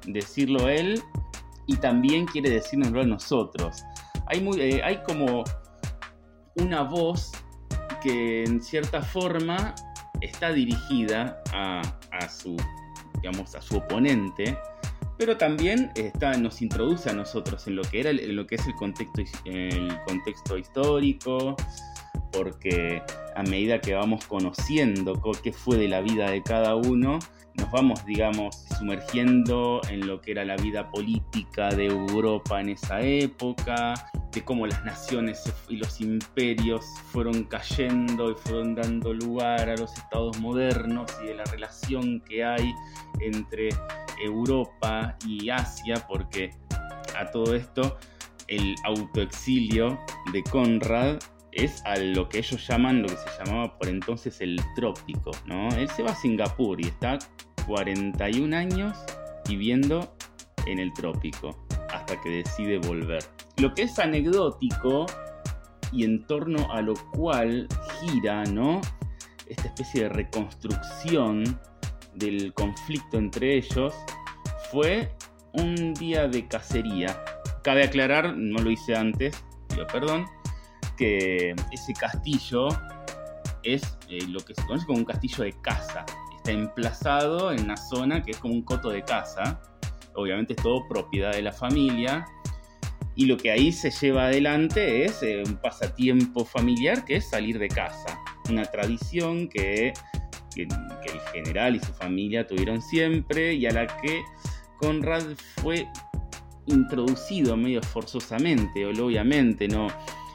y también quiere decírnoslo a nosotros. Hay como una voz que en cierta forma está dirigida a su oponente, pero también nos introduce a nosotros en lo que es el contexto histórico, porque a medida que vamos conociendo qué fue de la vida de cada uno, nos vamos, sumergiendo en lo que era la vida política de Europa en esa época, de cómo las naciones y los imperios fueron cayendo y fueron dando lugar a los estados modernos, y de la relación que hay entre Europa y Asia, porque a todo esto el autoexilio de Conrad es a lo que ellos llaman, lo que se llamaba por entonces el trópico, ¿no? Él se va a Singapur y está 41 años viviendo en el trópico hasta que decide volver. Lo que es anecdótico y en torno a lo cual gira, ¿no?, esta especie de reconstrucción del conflicto entre ellos, fue un día de cacería. Cabe aclarar, no lo hice antes, pido perdón, que ese castillo es lo que se conoce como un castillo de caza. Está emplazado en una zona que es como un coto de caza. Obviamente es todo propiedad de la familia. Y lo que ahí se lleva adelante es un pasatiempo familiar, que es salir de caza. Una tradición que el general y su familia tuvieron siempre, y a la que Conrad fue introducido medio forzosamente. Obviamente no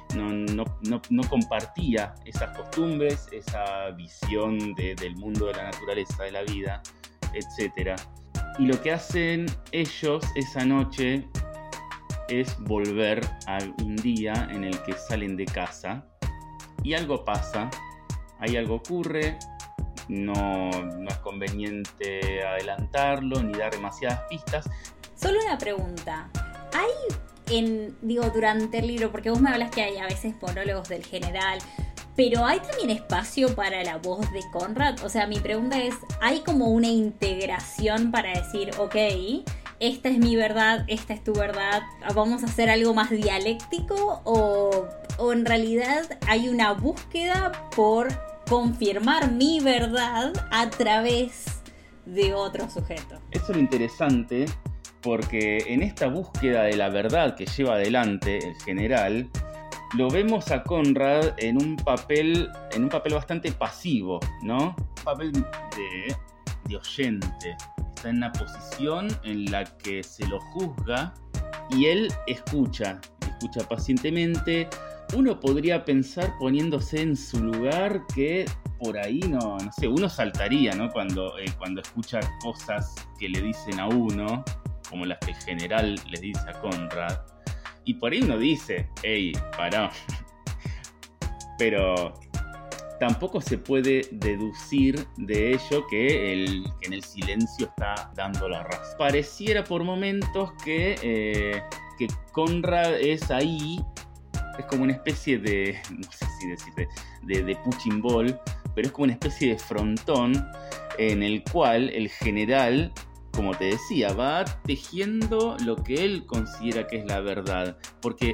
compartía esas costumbres, esa visión del mundo de la naturaleza, de la vida, etc. Y lo que hacen ellos esa noche es volver a un día en el que salen de casa y algo pasa, ahí algo ocurre, no es conveniente adelantarlo ni dar demasiadas pistas. Solo una pregunta, durante el libro, porque vos me hablas que hay a veces monólogos del general, pero ¿hay también espacio para la voz de Conrad? O sea, mi pregunta es, ¿hay como una integración para decir, ok, esta es mi verdad, esta es tu verdad, vamos a hacer algo más dialéctico? ¿O en realidad hay una búsqueda por confirmar mi verdad a través de otro sujeto? Eso es lo interesante, porque en esta búsqueda de la verdad que lleva adelante el general, lo vemos a Conrad en un papel bastante pasivo, ¿no? Un papel de oyente. Está en una posición en la que se lo juzga y él escucha pacientemente. Uno podría pensar, poniéndose en su lugar, que por ahí no sé, uno saltaría, ¿no? Cuando escucha cosas que le dicen a uno, como las que el general le dice a Conrad. Y por ahí uno dice, hey, pará. Pero tampoco se puede deducir de ello que en el silencio está dando la razón. Pareciera por momentos que Conrad es ahí, es como una especie de, no sé si decirte, de punching ball, pero es como una especie de frontón en el cual el general, como te decía, va tejiendo lo que él considera que es la verdad, porque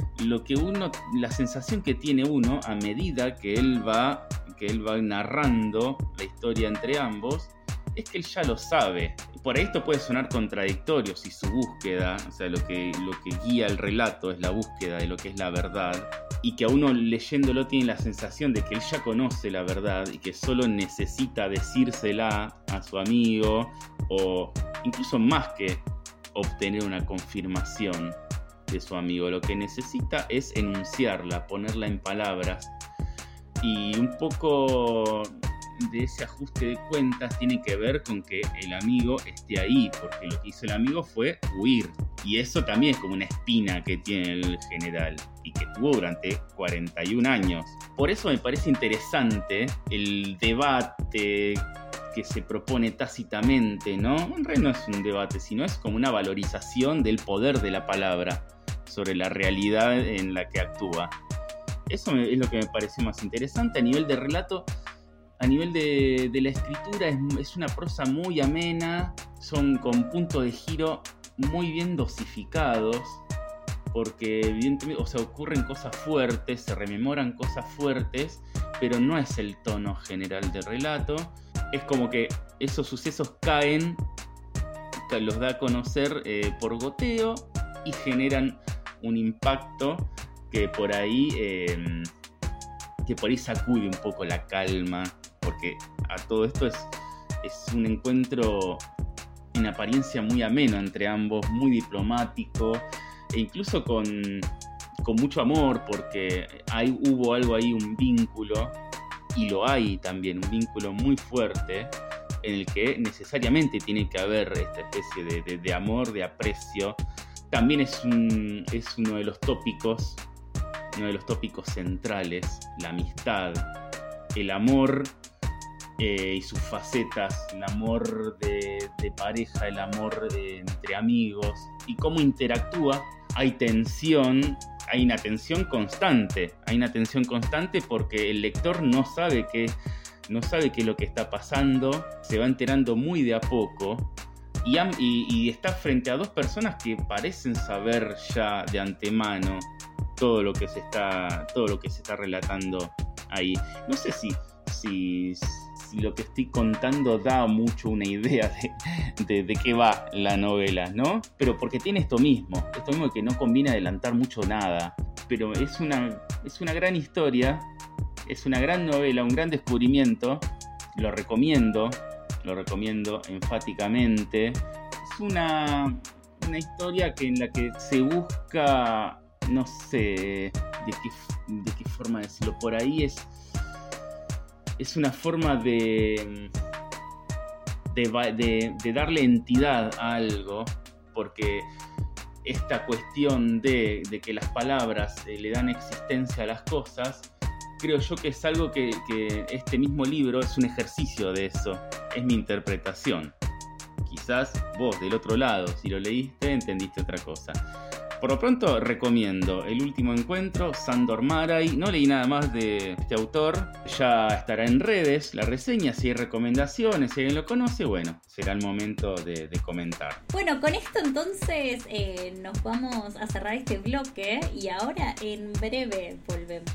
la sensación que tiene uno a medida que él va narrando la historia entre ambos, es que él ya lo sabe. Por ahí esto puede sonar contradictorio si su búsqueda, o sea, lo que guía el relato es la búsqueda de lo que es la verdad, y que a uno leyéndolo tiene la sensación de que él ya conoce la verdad y que solo necesita decírsela a su amigo, o incluso más que obtener una confirmación de su amigo. Lo que necesita es enunciarla, ponerla en palabras, y un poco de ese ajuste de cuentas tiene que ver con que el amigo esté ahí, porque lo que hizo el amigo fue huir, y eso también es como una espina que tiene el general y que tuvo durante 41 años. Por eso me parece interesante el debate que se propone tácitamente, ¿no? En realidad no es un debate, sino es como una valorización del poder de la palabra sobre la realidad en la que actúa. Eso es lo que me pareció más interesante. A nivel de relato, a nivel de la escritura, es una prosa muy amena, son con puntos de giro muy bien dosificados, porque evidentemente, o sea, ocurren cosas fuertes, se rememoran cosas fuertes, pero no es el tono general del relato. Es como que esos sucesos caen, los da a conocer por goteo y generan un impacto que por ahí sacude un poco la calma, porque a todo esto es un encuentro en apariencia muy ameno entre ambos, muy diplomático e incluso con mucho amor, porque hubo algo ahí, un vínculo, y lo hay también, un vínculo muy fuerte en el que necesariamente tiene que haber esta especie de amor, de aprecio. También es uno de los tópicos centrales, la amistad, el amor y sus facetas, el amor de pareja, el amor entre amigos, y cómo interactúa. Hay una tensión constante porque el lector no sabe qué es lo que está pasando, se va enterando muy de a poco, y está frente a dos personas que parecen saber ya de antemano todo lo que se está relatando ahí. No sé si lo que estoy contando da mucho una idea de qué va la novela, ¿no? Pero porque tiene esto mismo que no conviene adelantar mucho nada, pero es una gran historia, es una gran novela, un gran descubrimiento. Lo recomiendo enfáticamente. Es una historia en la que se busca, no sé de qué forma decirlo, por ahí es una forma de darle entidad a algo, porque esta cuestión de que las palabras le dan existencia a las cosas, creo yo que es algo que este mismo libro es un ejercicio de eso, es mi interpretación. Quizás vos del otro lado, si lo leíste, entendiste otra cosa. Por lo pronto recomiendo El último encuentro, Sándor Márai. No leí nada más de este autor. Ya estará en redes la reseña. Si hay recomendaciones, si alguien lo conoce, bueno, será el momento de comentar. Bueno, con esto entonces nos vamos a cerrar este bloque y ahora en breve volvemos.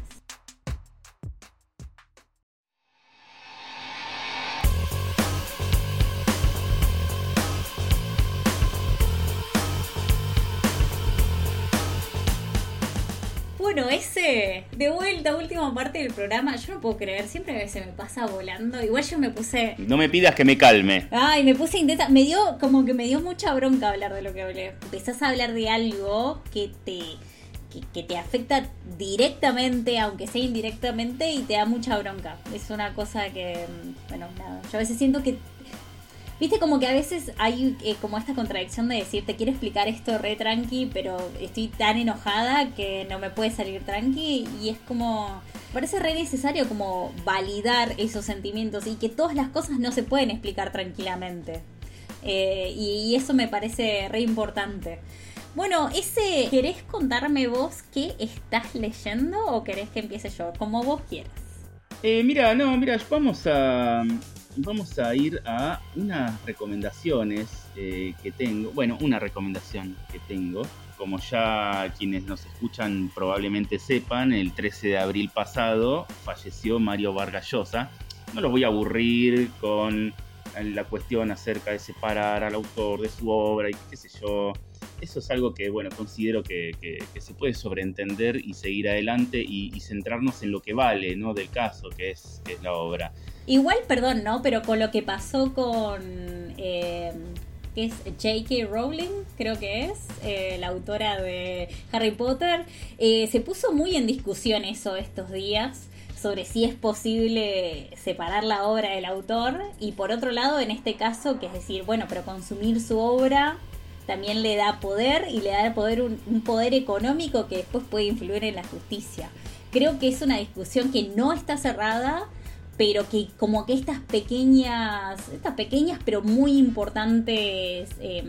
Bueno, de vuelta, última parte del programa. Yo no puedo creer, siempre se me pasa volando. Igual yo me puse... No me pidas que me calme. Ay, me puse intensa. Me dio mucha bronca hablar de lo que hablé. Empezás a hablar de algo que te afecta directamente, aunque sea indirectamente, y te da mucha bronca. Es una cosa que, bueno, nada. Yo a veces siento que... Viste, como que a veces hay como esta contradicción de decir, te quiero explicar esto re tranqui, pero estoy tan enojada que no me puede salir tranqui. Y es como, parece re necesario como validar esos sentimientos y que todas las cosas no se pueden explicar tranquilamente. Y eso me parece re importante. Bueno, ¿querés contarme vos qué estás leyendo o querés que empiece yo? Como vos quieras. Mira, vamos a ir a unas recomendaciones que tengo. Bueno, una recomendación que tengo. Como ya quienes nos escuchan probablemente sepan, el 13 de abril pasado falleció Mario Vargas Llosa. No los voy a aburrir con la cuestión acerca de separar al autor de su obra y qué sé yo. Eso es algo que, bueno, considero que se puede sobreentender y seguir adelante y centrarnos en lo que vale, ¿no? Del caso, que es la obra. Igual, perdón, ¿no? Pero con lo que pasó con... ¿qué es? J.K. Rowling, creo que es, la autora de Harry Potter. Se puso muy en discusión eso estos días, sobre si es posible separar la obra del autor. Y por otro lado, en este caso, que es decir, bueno, pero consumir su obra también le da poder, y le da poder un poder económico que después puede influir en la justicia. Creo que es una discusión que no está cerrada, pero que como que estas pequeñas pero muy importantes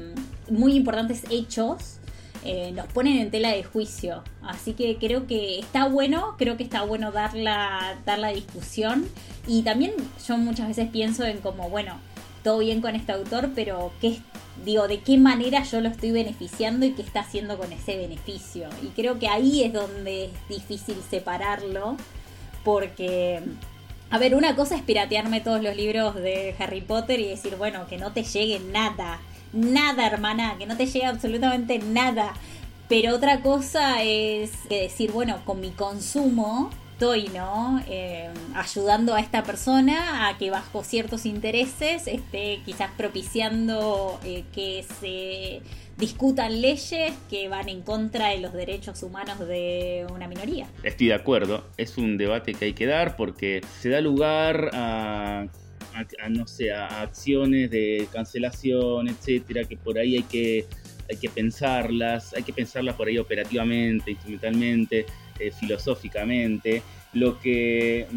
hechos nos ponen en tela de juicio. Así que creo que está bueno dar la discusión. Y también yo muchas veces pienso en como, bueno, todo bien con este autor, pero de qué manera yo lo estoy beneficiando y qué está haciendo con ese beneficio. Y creo que ahí es donde es difícil separarlo, porque... A ver, una cosa es piratearme todos los libros de Harry Potter y decir, bueno, que no te llegue nada, hermana, que no te llegue absolutamente nada. Pero otra cosa es decir, bueno, con mi consumo estoy, ¿no? Ayudando a esta persona a que bajo ciertos intereses esté quizás propiciando que se discutan leyes que van en contra de los derechos humanos de una minoría. Estoy de acuerdo, es un debate que hay que dar porque se da lugar a acciones de cancelación, etcétera, que por ahí hay que pensarlas por ahí operativamente, instrumentalmente, filosóficamente. Lo que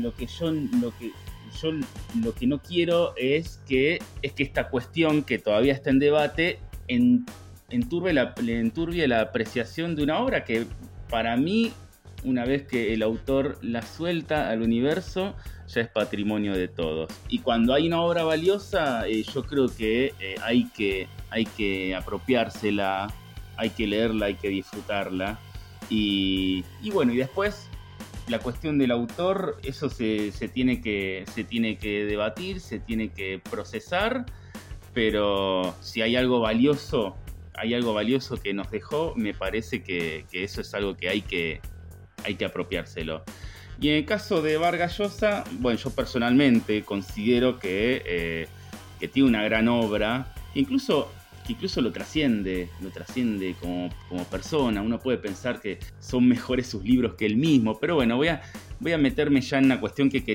no quiero es que esta cuestión que todavía está en debate enturbie la apreciación de una obra que para mí, una vez que el autor la suelta al universo, ya es patrimonio de todos. Y cuando hay una obra valiosa, yo creo que hay que apropiársela, hay que leerla, hay que disfrutarla. Y bueno, y después la cuestión del autor, eso se tiene que debatir, se tiene que procesar, pero si hay algo valioso que nos dejó, me parece que eso es algo que hay que apropiárselo. Y en el caso de Vargas Llosa, bueno, yo personalmente considero que tiene una gran obra, que incluso lo trasciende como persona. Uno puede pensar que son mejores sus libros que él mismo, pero bueno, voy a meterme ya en una cuestión que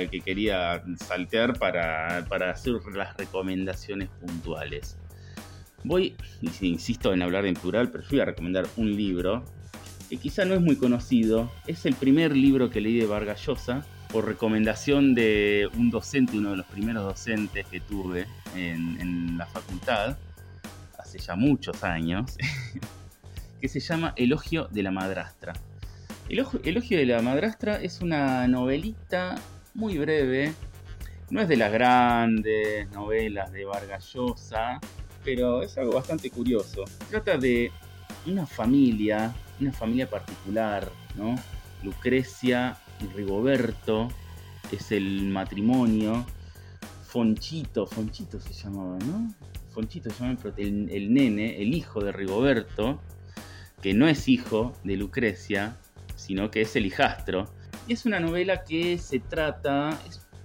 quería saltear para hacer las recomendaciones puntuales. Insisto en hablar en plural, pero yo voy a recomendar un libro que quizá no es muy conocido. Es el primer libro que leí de Vargas Llosa por recomendación de un docente, uno de los primeros docentes que tuve en la facultad, hace ya muchos años, que se llama Elogio de la madrastra. Elogio de la madrastra es una novelita muy breve, no es de las grandes novelas de Vargas Llosa, pero es algo bastante curioso. Trata de una familia particular, ¿no? Lucrecia y Rigoberto es el matrimonio. Fonchito se llamaba, ¿no? Fonchito se llamaba el nene, el hijo de Rigoberto, que no es hijo de Lucrecia, sino que es el hijastro. Y es una novela que se trata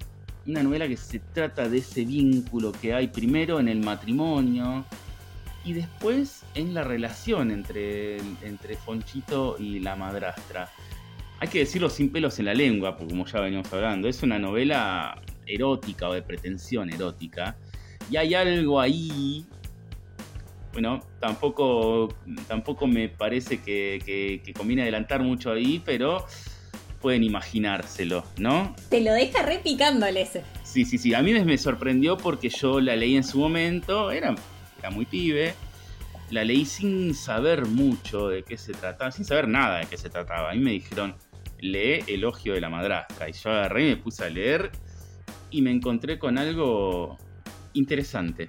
de ese vínculo que hay primero en el matrimonio y después en la relación entre Fonchito y la madrastra. Hay que decirlo sin pelos en la lengua, porque como ya veníamos hablando, es una novela erótica o de pretensión erótica. Y hay algo ahí, bueno, tampoco me parece que conviene adelantar mucho ahí, pero pueden imaginárselo, ¿no? Te lo deja re picándole ese. Sí, a mí me sorprendió porque yo la leí en su momento, era muy pibe, la leí sin saber mucho de qué se trataba, sin saber nada de qué se trataba. A mí me dijeron, lee Elogio de la madrastra, y yo agarré y me puse a leer y me encontré con algo interesante.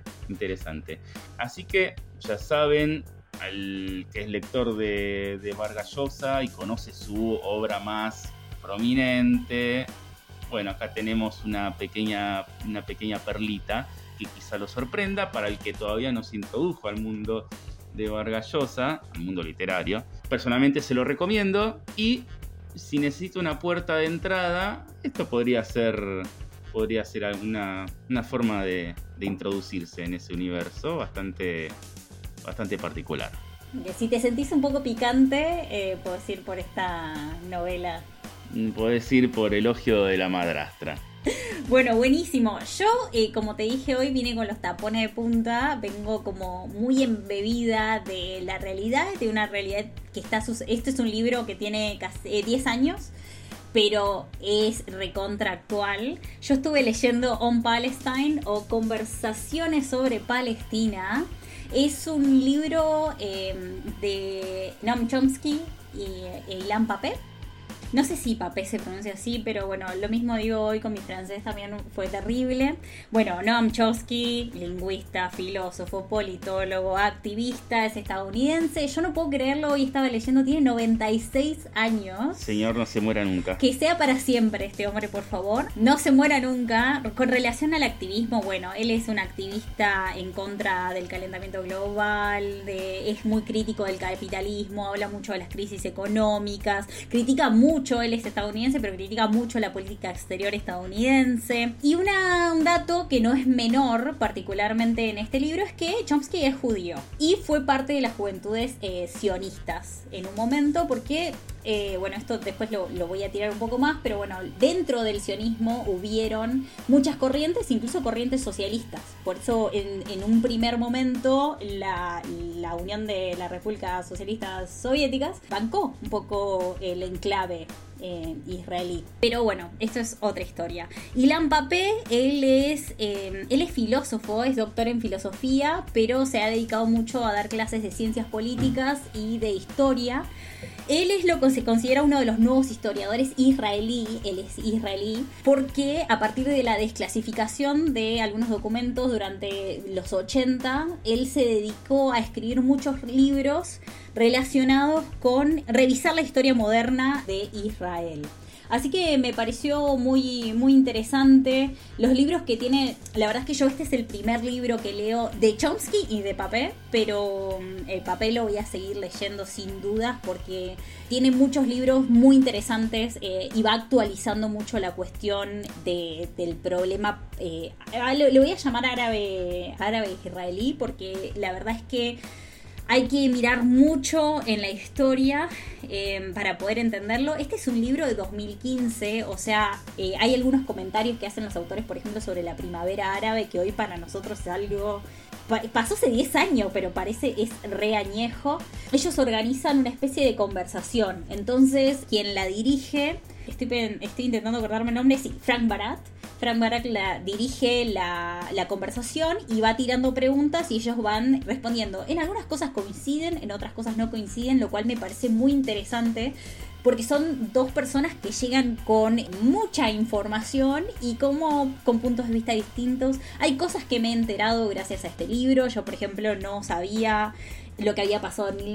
Así que ya saben, al que es lector de Vargas Llosa y conoce su obra más prominente, bueno, acá tenemos una pequeña perlita que quizá lo sorprenda para el que todavía no se introdujo al mundo de Vargas Llosa, al mundo literario. Personalmente se lo recomiendo, y si necesito una puerta de entrada, esto podría ser alguna una forma de introducirse en ese universo bastante particular. Si te sentís un poco picante, podés ir por esta novela. Podés ir por Elogio de la madrastra. Bueno, buenísimo. Yo, como te dije hoy, vine con los tapones de punta. Vengo como muy embebida de la realidad, de una realidad que está... Este es un libro que tiene casi 10 años, pero es recontra actual. Yo estuve leyendo On Palestine, o Conversaciones sobre Palestina. Es un libro de Noam Chomsky y Ilan Pappé. No sé si Pappé se pronuncia así, pero bueno, lo mismo digo hoy con mi francés, también fue terrible. Bueno, Noam Chomsky, lingüista, filósofo, politólogo, activista, es estadounidense. Yo no puedo creerlo, hoy estaba leyendo, tiene 96 años. Señor, no se muera nunca. Que sea para siempre este hombre, por favor. No se muera nunca. Con relación al activismo, bueno, él es un activista en contra del calentamiento global, es muy crítico del capitalismo, habla mucho de las crisis económicas, critica mucho, él es estadounidense, pero critica mucho la política exterior estadounidense. Y un dato que no es menor, particularmente en este libro, es que Chomsky es judío y fue parte de las juventudes sionistas en un momento, porque bueno, esto después lo voy a tirar un poco más, pero bueno, dentro del sionismo hubieron muchas corrientes, incluso corrientes socialistas. Por eso en un primer momento la Unión de las Repúblicas Socialistas Soviéticas bancó un poco el enclave israelí. Pero bueno, esto es otra historia. Ilan Pappé, él es filósofo, es doctor en filosofía, pero se ha dedicado mucho a dar clases de ciencias políticas y de historia. Él es lo que se considera uno de los nuevos historiadores israelí. Él es israelí porque a partir de la desclasificación de algunos documentos durante los 80, él se dedicó a escribir muchos libros relacionados con revisar la historia moderna de Israel. Así que me pareció muy, muy interesante los libros que tiene. La verdad es que este es el primer libro que leo de Chomsky y de Pappé, pero Pappé lo voy a seguir leyendo sin dudas porque tiene muchos libros muy interesantes y va actualizando mucho la cuestión del problema. Le voy a llamar árabe israelí, porque la verdad es que Hay que mirar mucho en la historia para poder entenderlo. Este es un libro de 2015, o sea, hay algunos comentarios que hacen los autores, por ejemplo, sobre la primavera árabe, que hoy para nosotros es algo... Pasó hace 10 años, pero parece es re añejo. Ellos organizan una especie de conversación. Entonces, quien la dirige, estoy intentando acordarme el nombre, sí, Frank Barat. Frank Barat dirige la conversación y va tirando preguntas y ellos van respondiendo. En algunas cosas coinciden, en otras cosas no coinciden, lo cual me parece muy interesante. Porque son dos personas que llegan con mucha información y como con puntos de vista distintos. Hay cosas que me he enterado gracias a este libro. Yo, por ejemplo, no sabía lo que había pasado en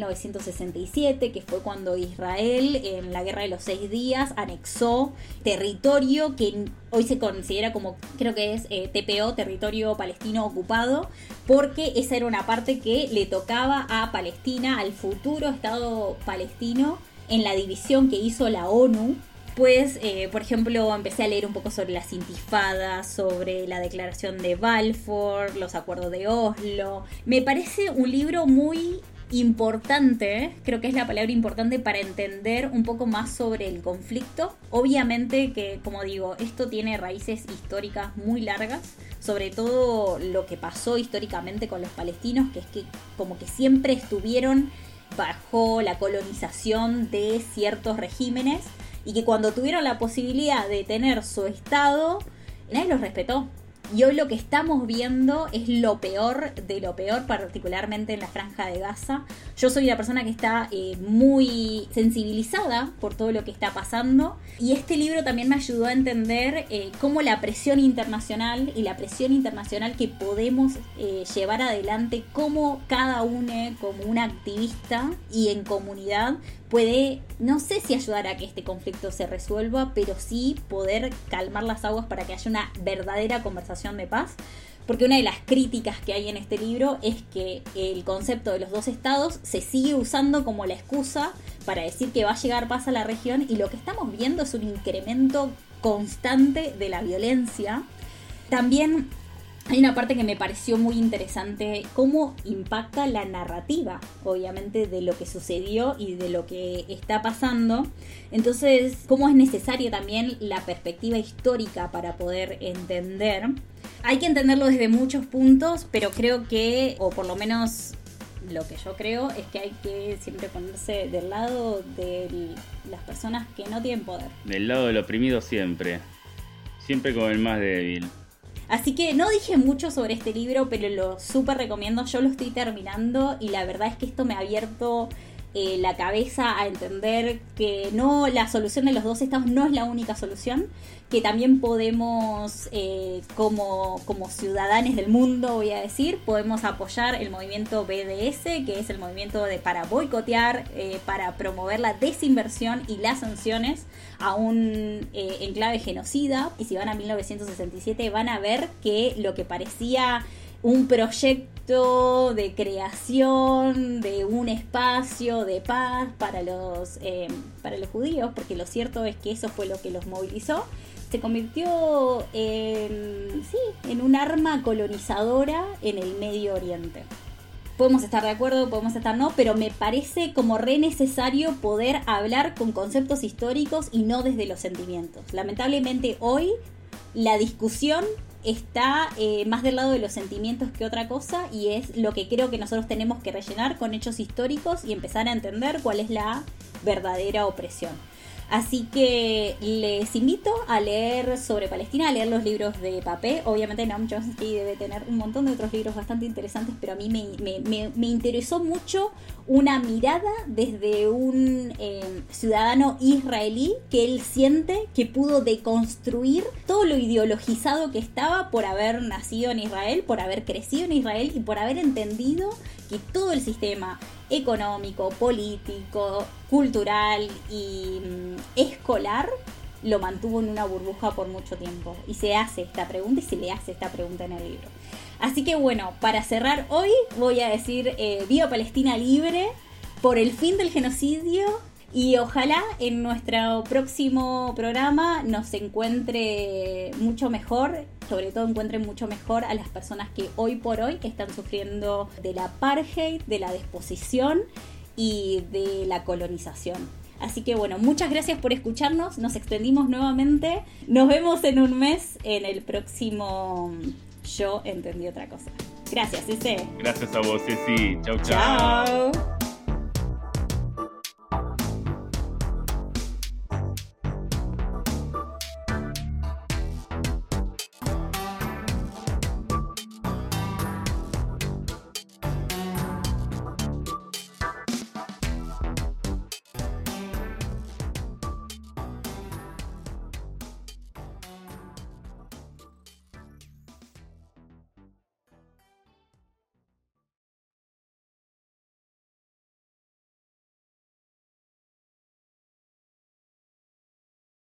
1967, que fue cuando Israel, en la Guerra de los 6 días, anexó territorio que hoy se considera como, creo que es TPO, territorio palestino ocupado, porque esa era una parte que le tocaba a Palestina, al futuro Estado palestino, en la división que hizo la ONU. Pues, por ejemplo, empecé a leer un poco sobre las intifadas, sobre la declaración de Balfour, los acuerdos de Oslo. Me parece un libro muy importante, creo que es la palabra importante, para entender un poco más sobre el conflicto. Obviamente que, como digo, esto tiene raíces históricas muy largas, sobre todo lo que pasó históricamente con los palestinos, que es que como que siempre estuvieron bajo la colonización de ciertos regímenes y que cuando tuvieron la posibilidad de tener su estado, nadie los respetó. Y hoy lo que estamos viendo es lo peor de lo peor, particularmente en la Franja de Gaza. Yo soy una persona que está muy sensibilizada por todo lo que está pasando. Y este libro también me ayudó a entender cómo la presión internacional y la presión internacional que podemos llevar adelante, cómo cada uno, como un activista y en comunidad, puede, no sé si ayudar a que este conflicto se resuelva, pero sí poder calmar las aguas para que haya una verdadera conversación de paz. Porque una de las críticas que hay en este libro es que el concepto de los dos estados se sigue usando como la excusa para decir que va a llegar paz a la región, y lo que estamos viendo es un incremento constante de la violencia. También hay una parte que me pareció muy interesante, cómo impacta la narrativa, obviamente, de lo que sucedió y de lo que está pasando. Entonces, cómo es necesaria también la perspectiva histórica para poder entender. Hay que entenderlo desde muchos puntos, pero creo que, o por lo menos lo que yo creo, es que hay que siempre ponerse del lado de las personas que no tienen poder. Del lado del oprimido siempre. Siempre como el más débil. Así que no dije mucho sobre este libro, pero lo súper recomiendo. Yo lo estoy terminando y la verdad es que esto me ha abierto la cabeza a entender que no, la solución de los dos estados no es la única solución, que también podemos, como ciudadanos del mundo, voy a decir, podemos apoyar el movimiento BDS, que es el movimiento para boicotear, para promover la desinversión y las sanciones a un enclave genocida. Y si van a 1967 van a ver que lo que parecía un proyecto de creación de un espacio de paz para los judíos, porque lo cierto es que eso fue lo que los movilizó, se convirtió en un arma colonizadora en el Medio Oriente. Podemos estar de acuerdo, podemos estar no, pero me parece como re necesario poder hablar con conceptos históricos y no desde los sentimientos. Lamentablemente hoy la discusión está más del lado de los sentimientos que otra cosa, y es lo que creo que nosotros tenemos que rellenar con hechos históricos y empezar a entender cuál es la verdadera opresión. Así que les invito a leer sobre Palestina, a leer los libros de Papé. Obviamente Noam Chomsky debe tener un montón de otros libros bastante interesantes, pero a mí me interesó mucho una mirada desde un ciudadano israelí, que él siente que pudo deconstruir todo lo ideologizado que estaba por haber nacido en Israel, por haber crecido en Israel y por haber entendido que todo el sistema económico, político, cultural y escolar lo mantuvo en una burbuja por mucho tiempo. Y se hace esta pregunta, y se le hace esta pregunta en el libro. Así que bueno, para cerrar hoy voy a decir viva Palestina libre, por el fin del genocidio, Y ojalá en nuestro próximo programa nos encuentre mucho mejor, sobre todo encuentren mucho mejor a las personas que hoy por hoy están sufriendo del apartheid, de la desposesión y de la colonización. Así que bueno, muchas gracias por escucharnos, nos extendimos nuevamente. Nos vemos en un mes en el próximo Yo Entendí Otra Cosa. Gracias, Cece. Gracias a vos, Ceci. Chau, chau. Chao.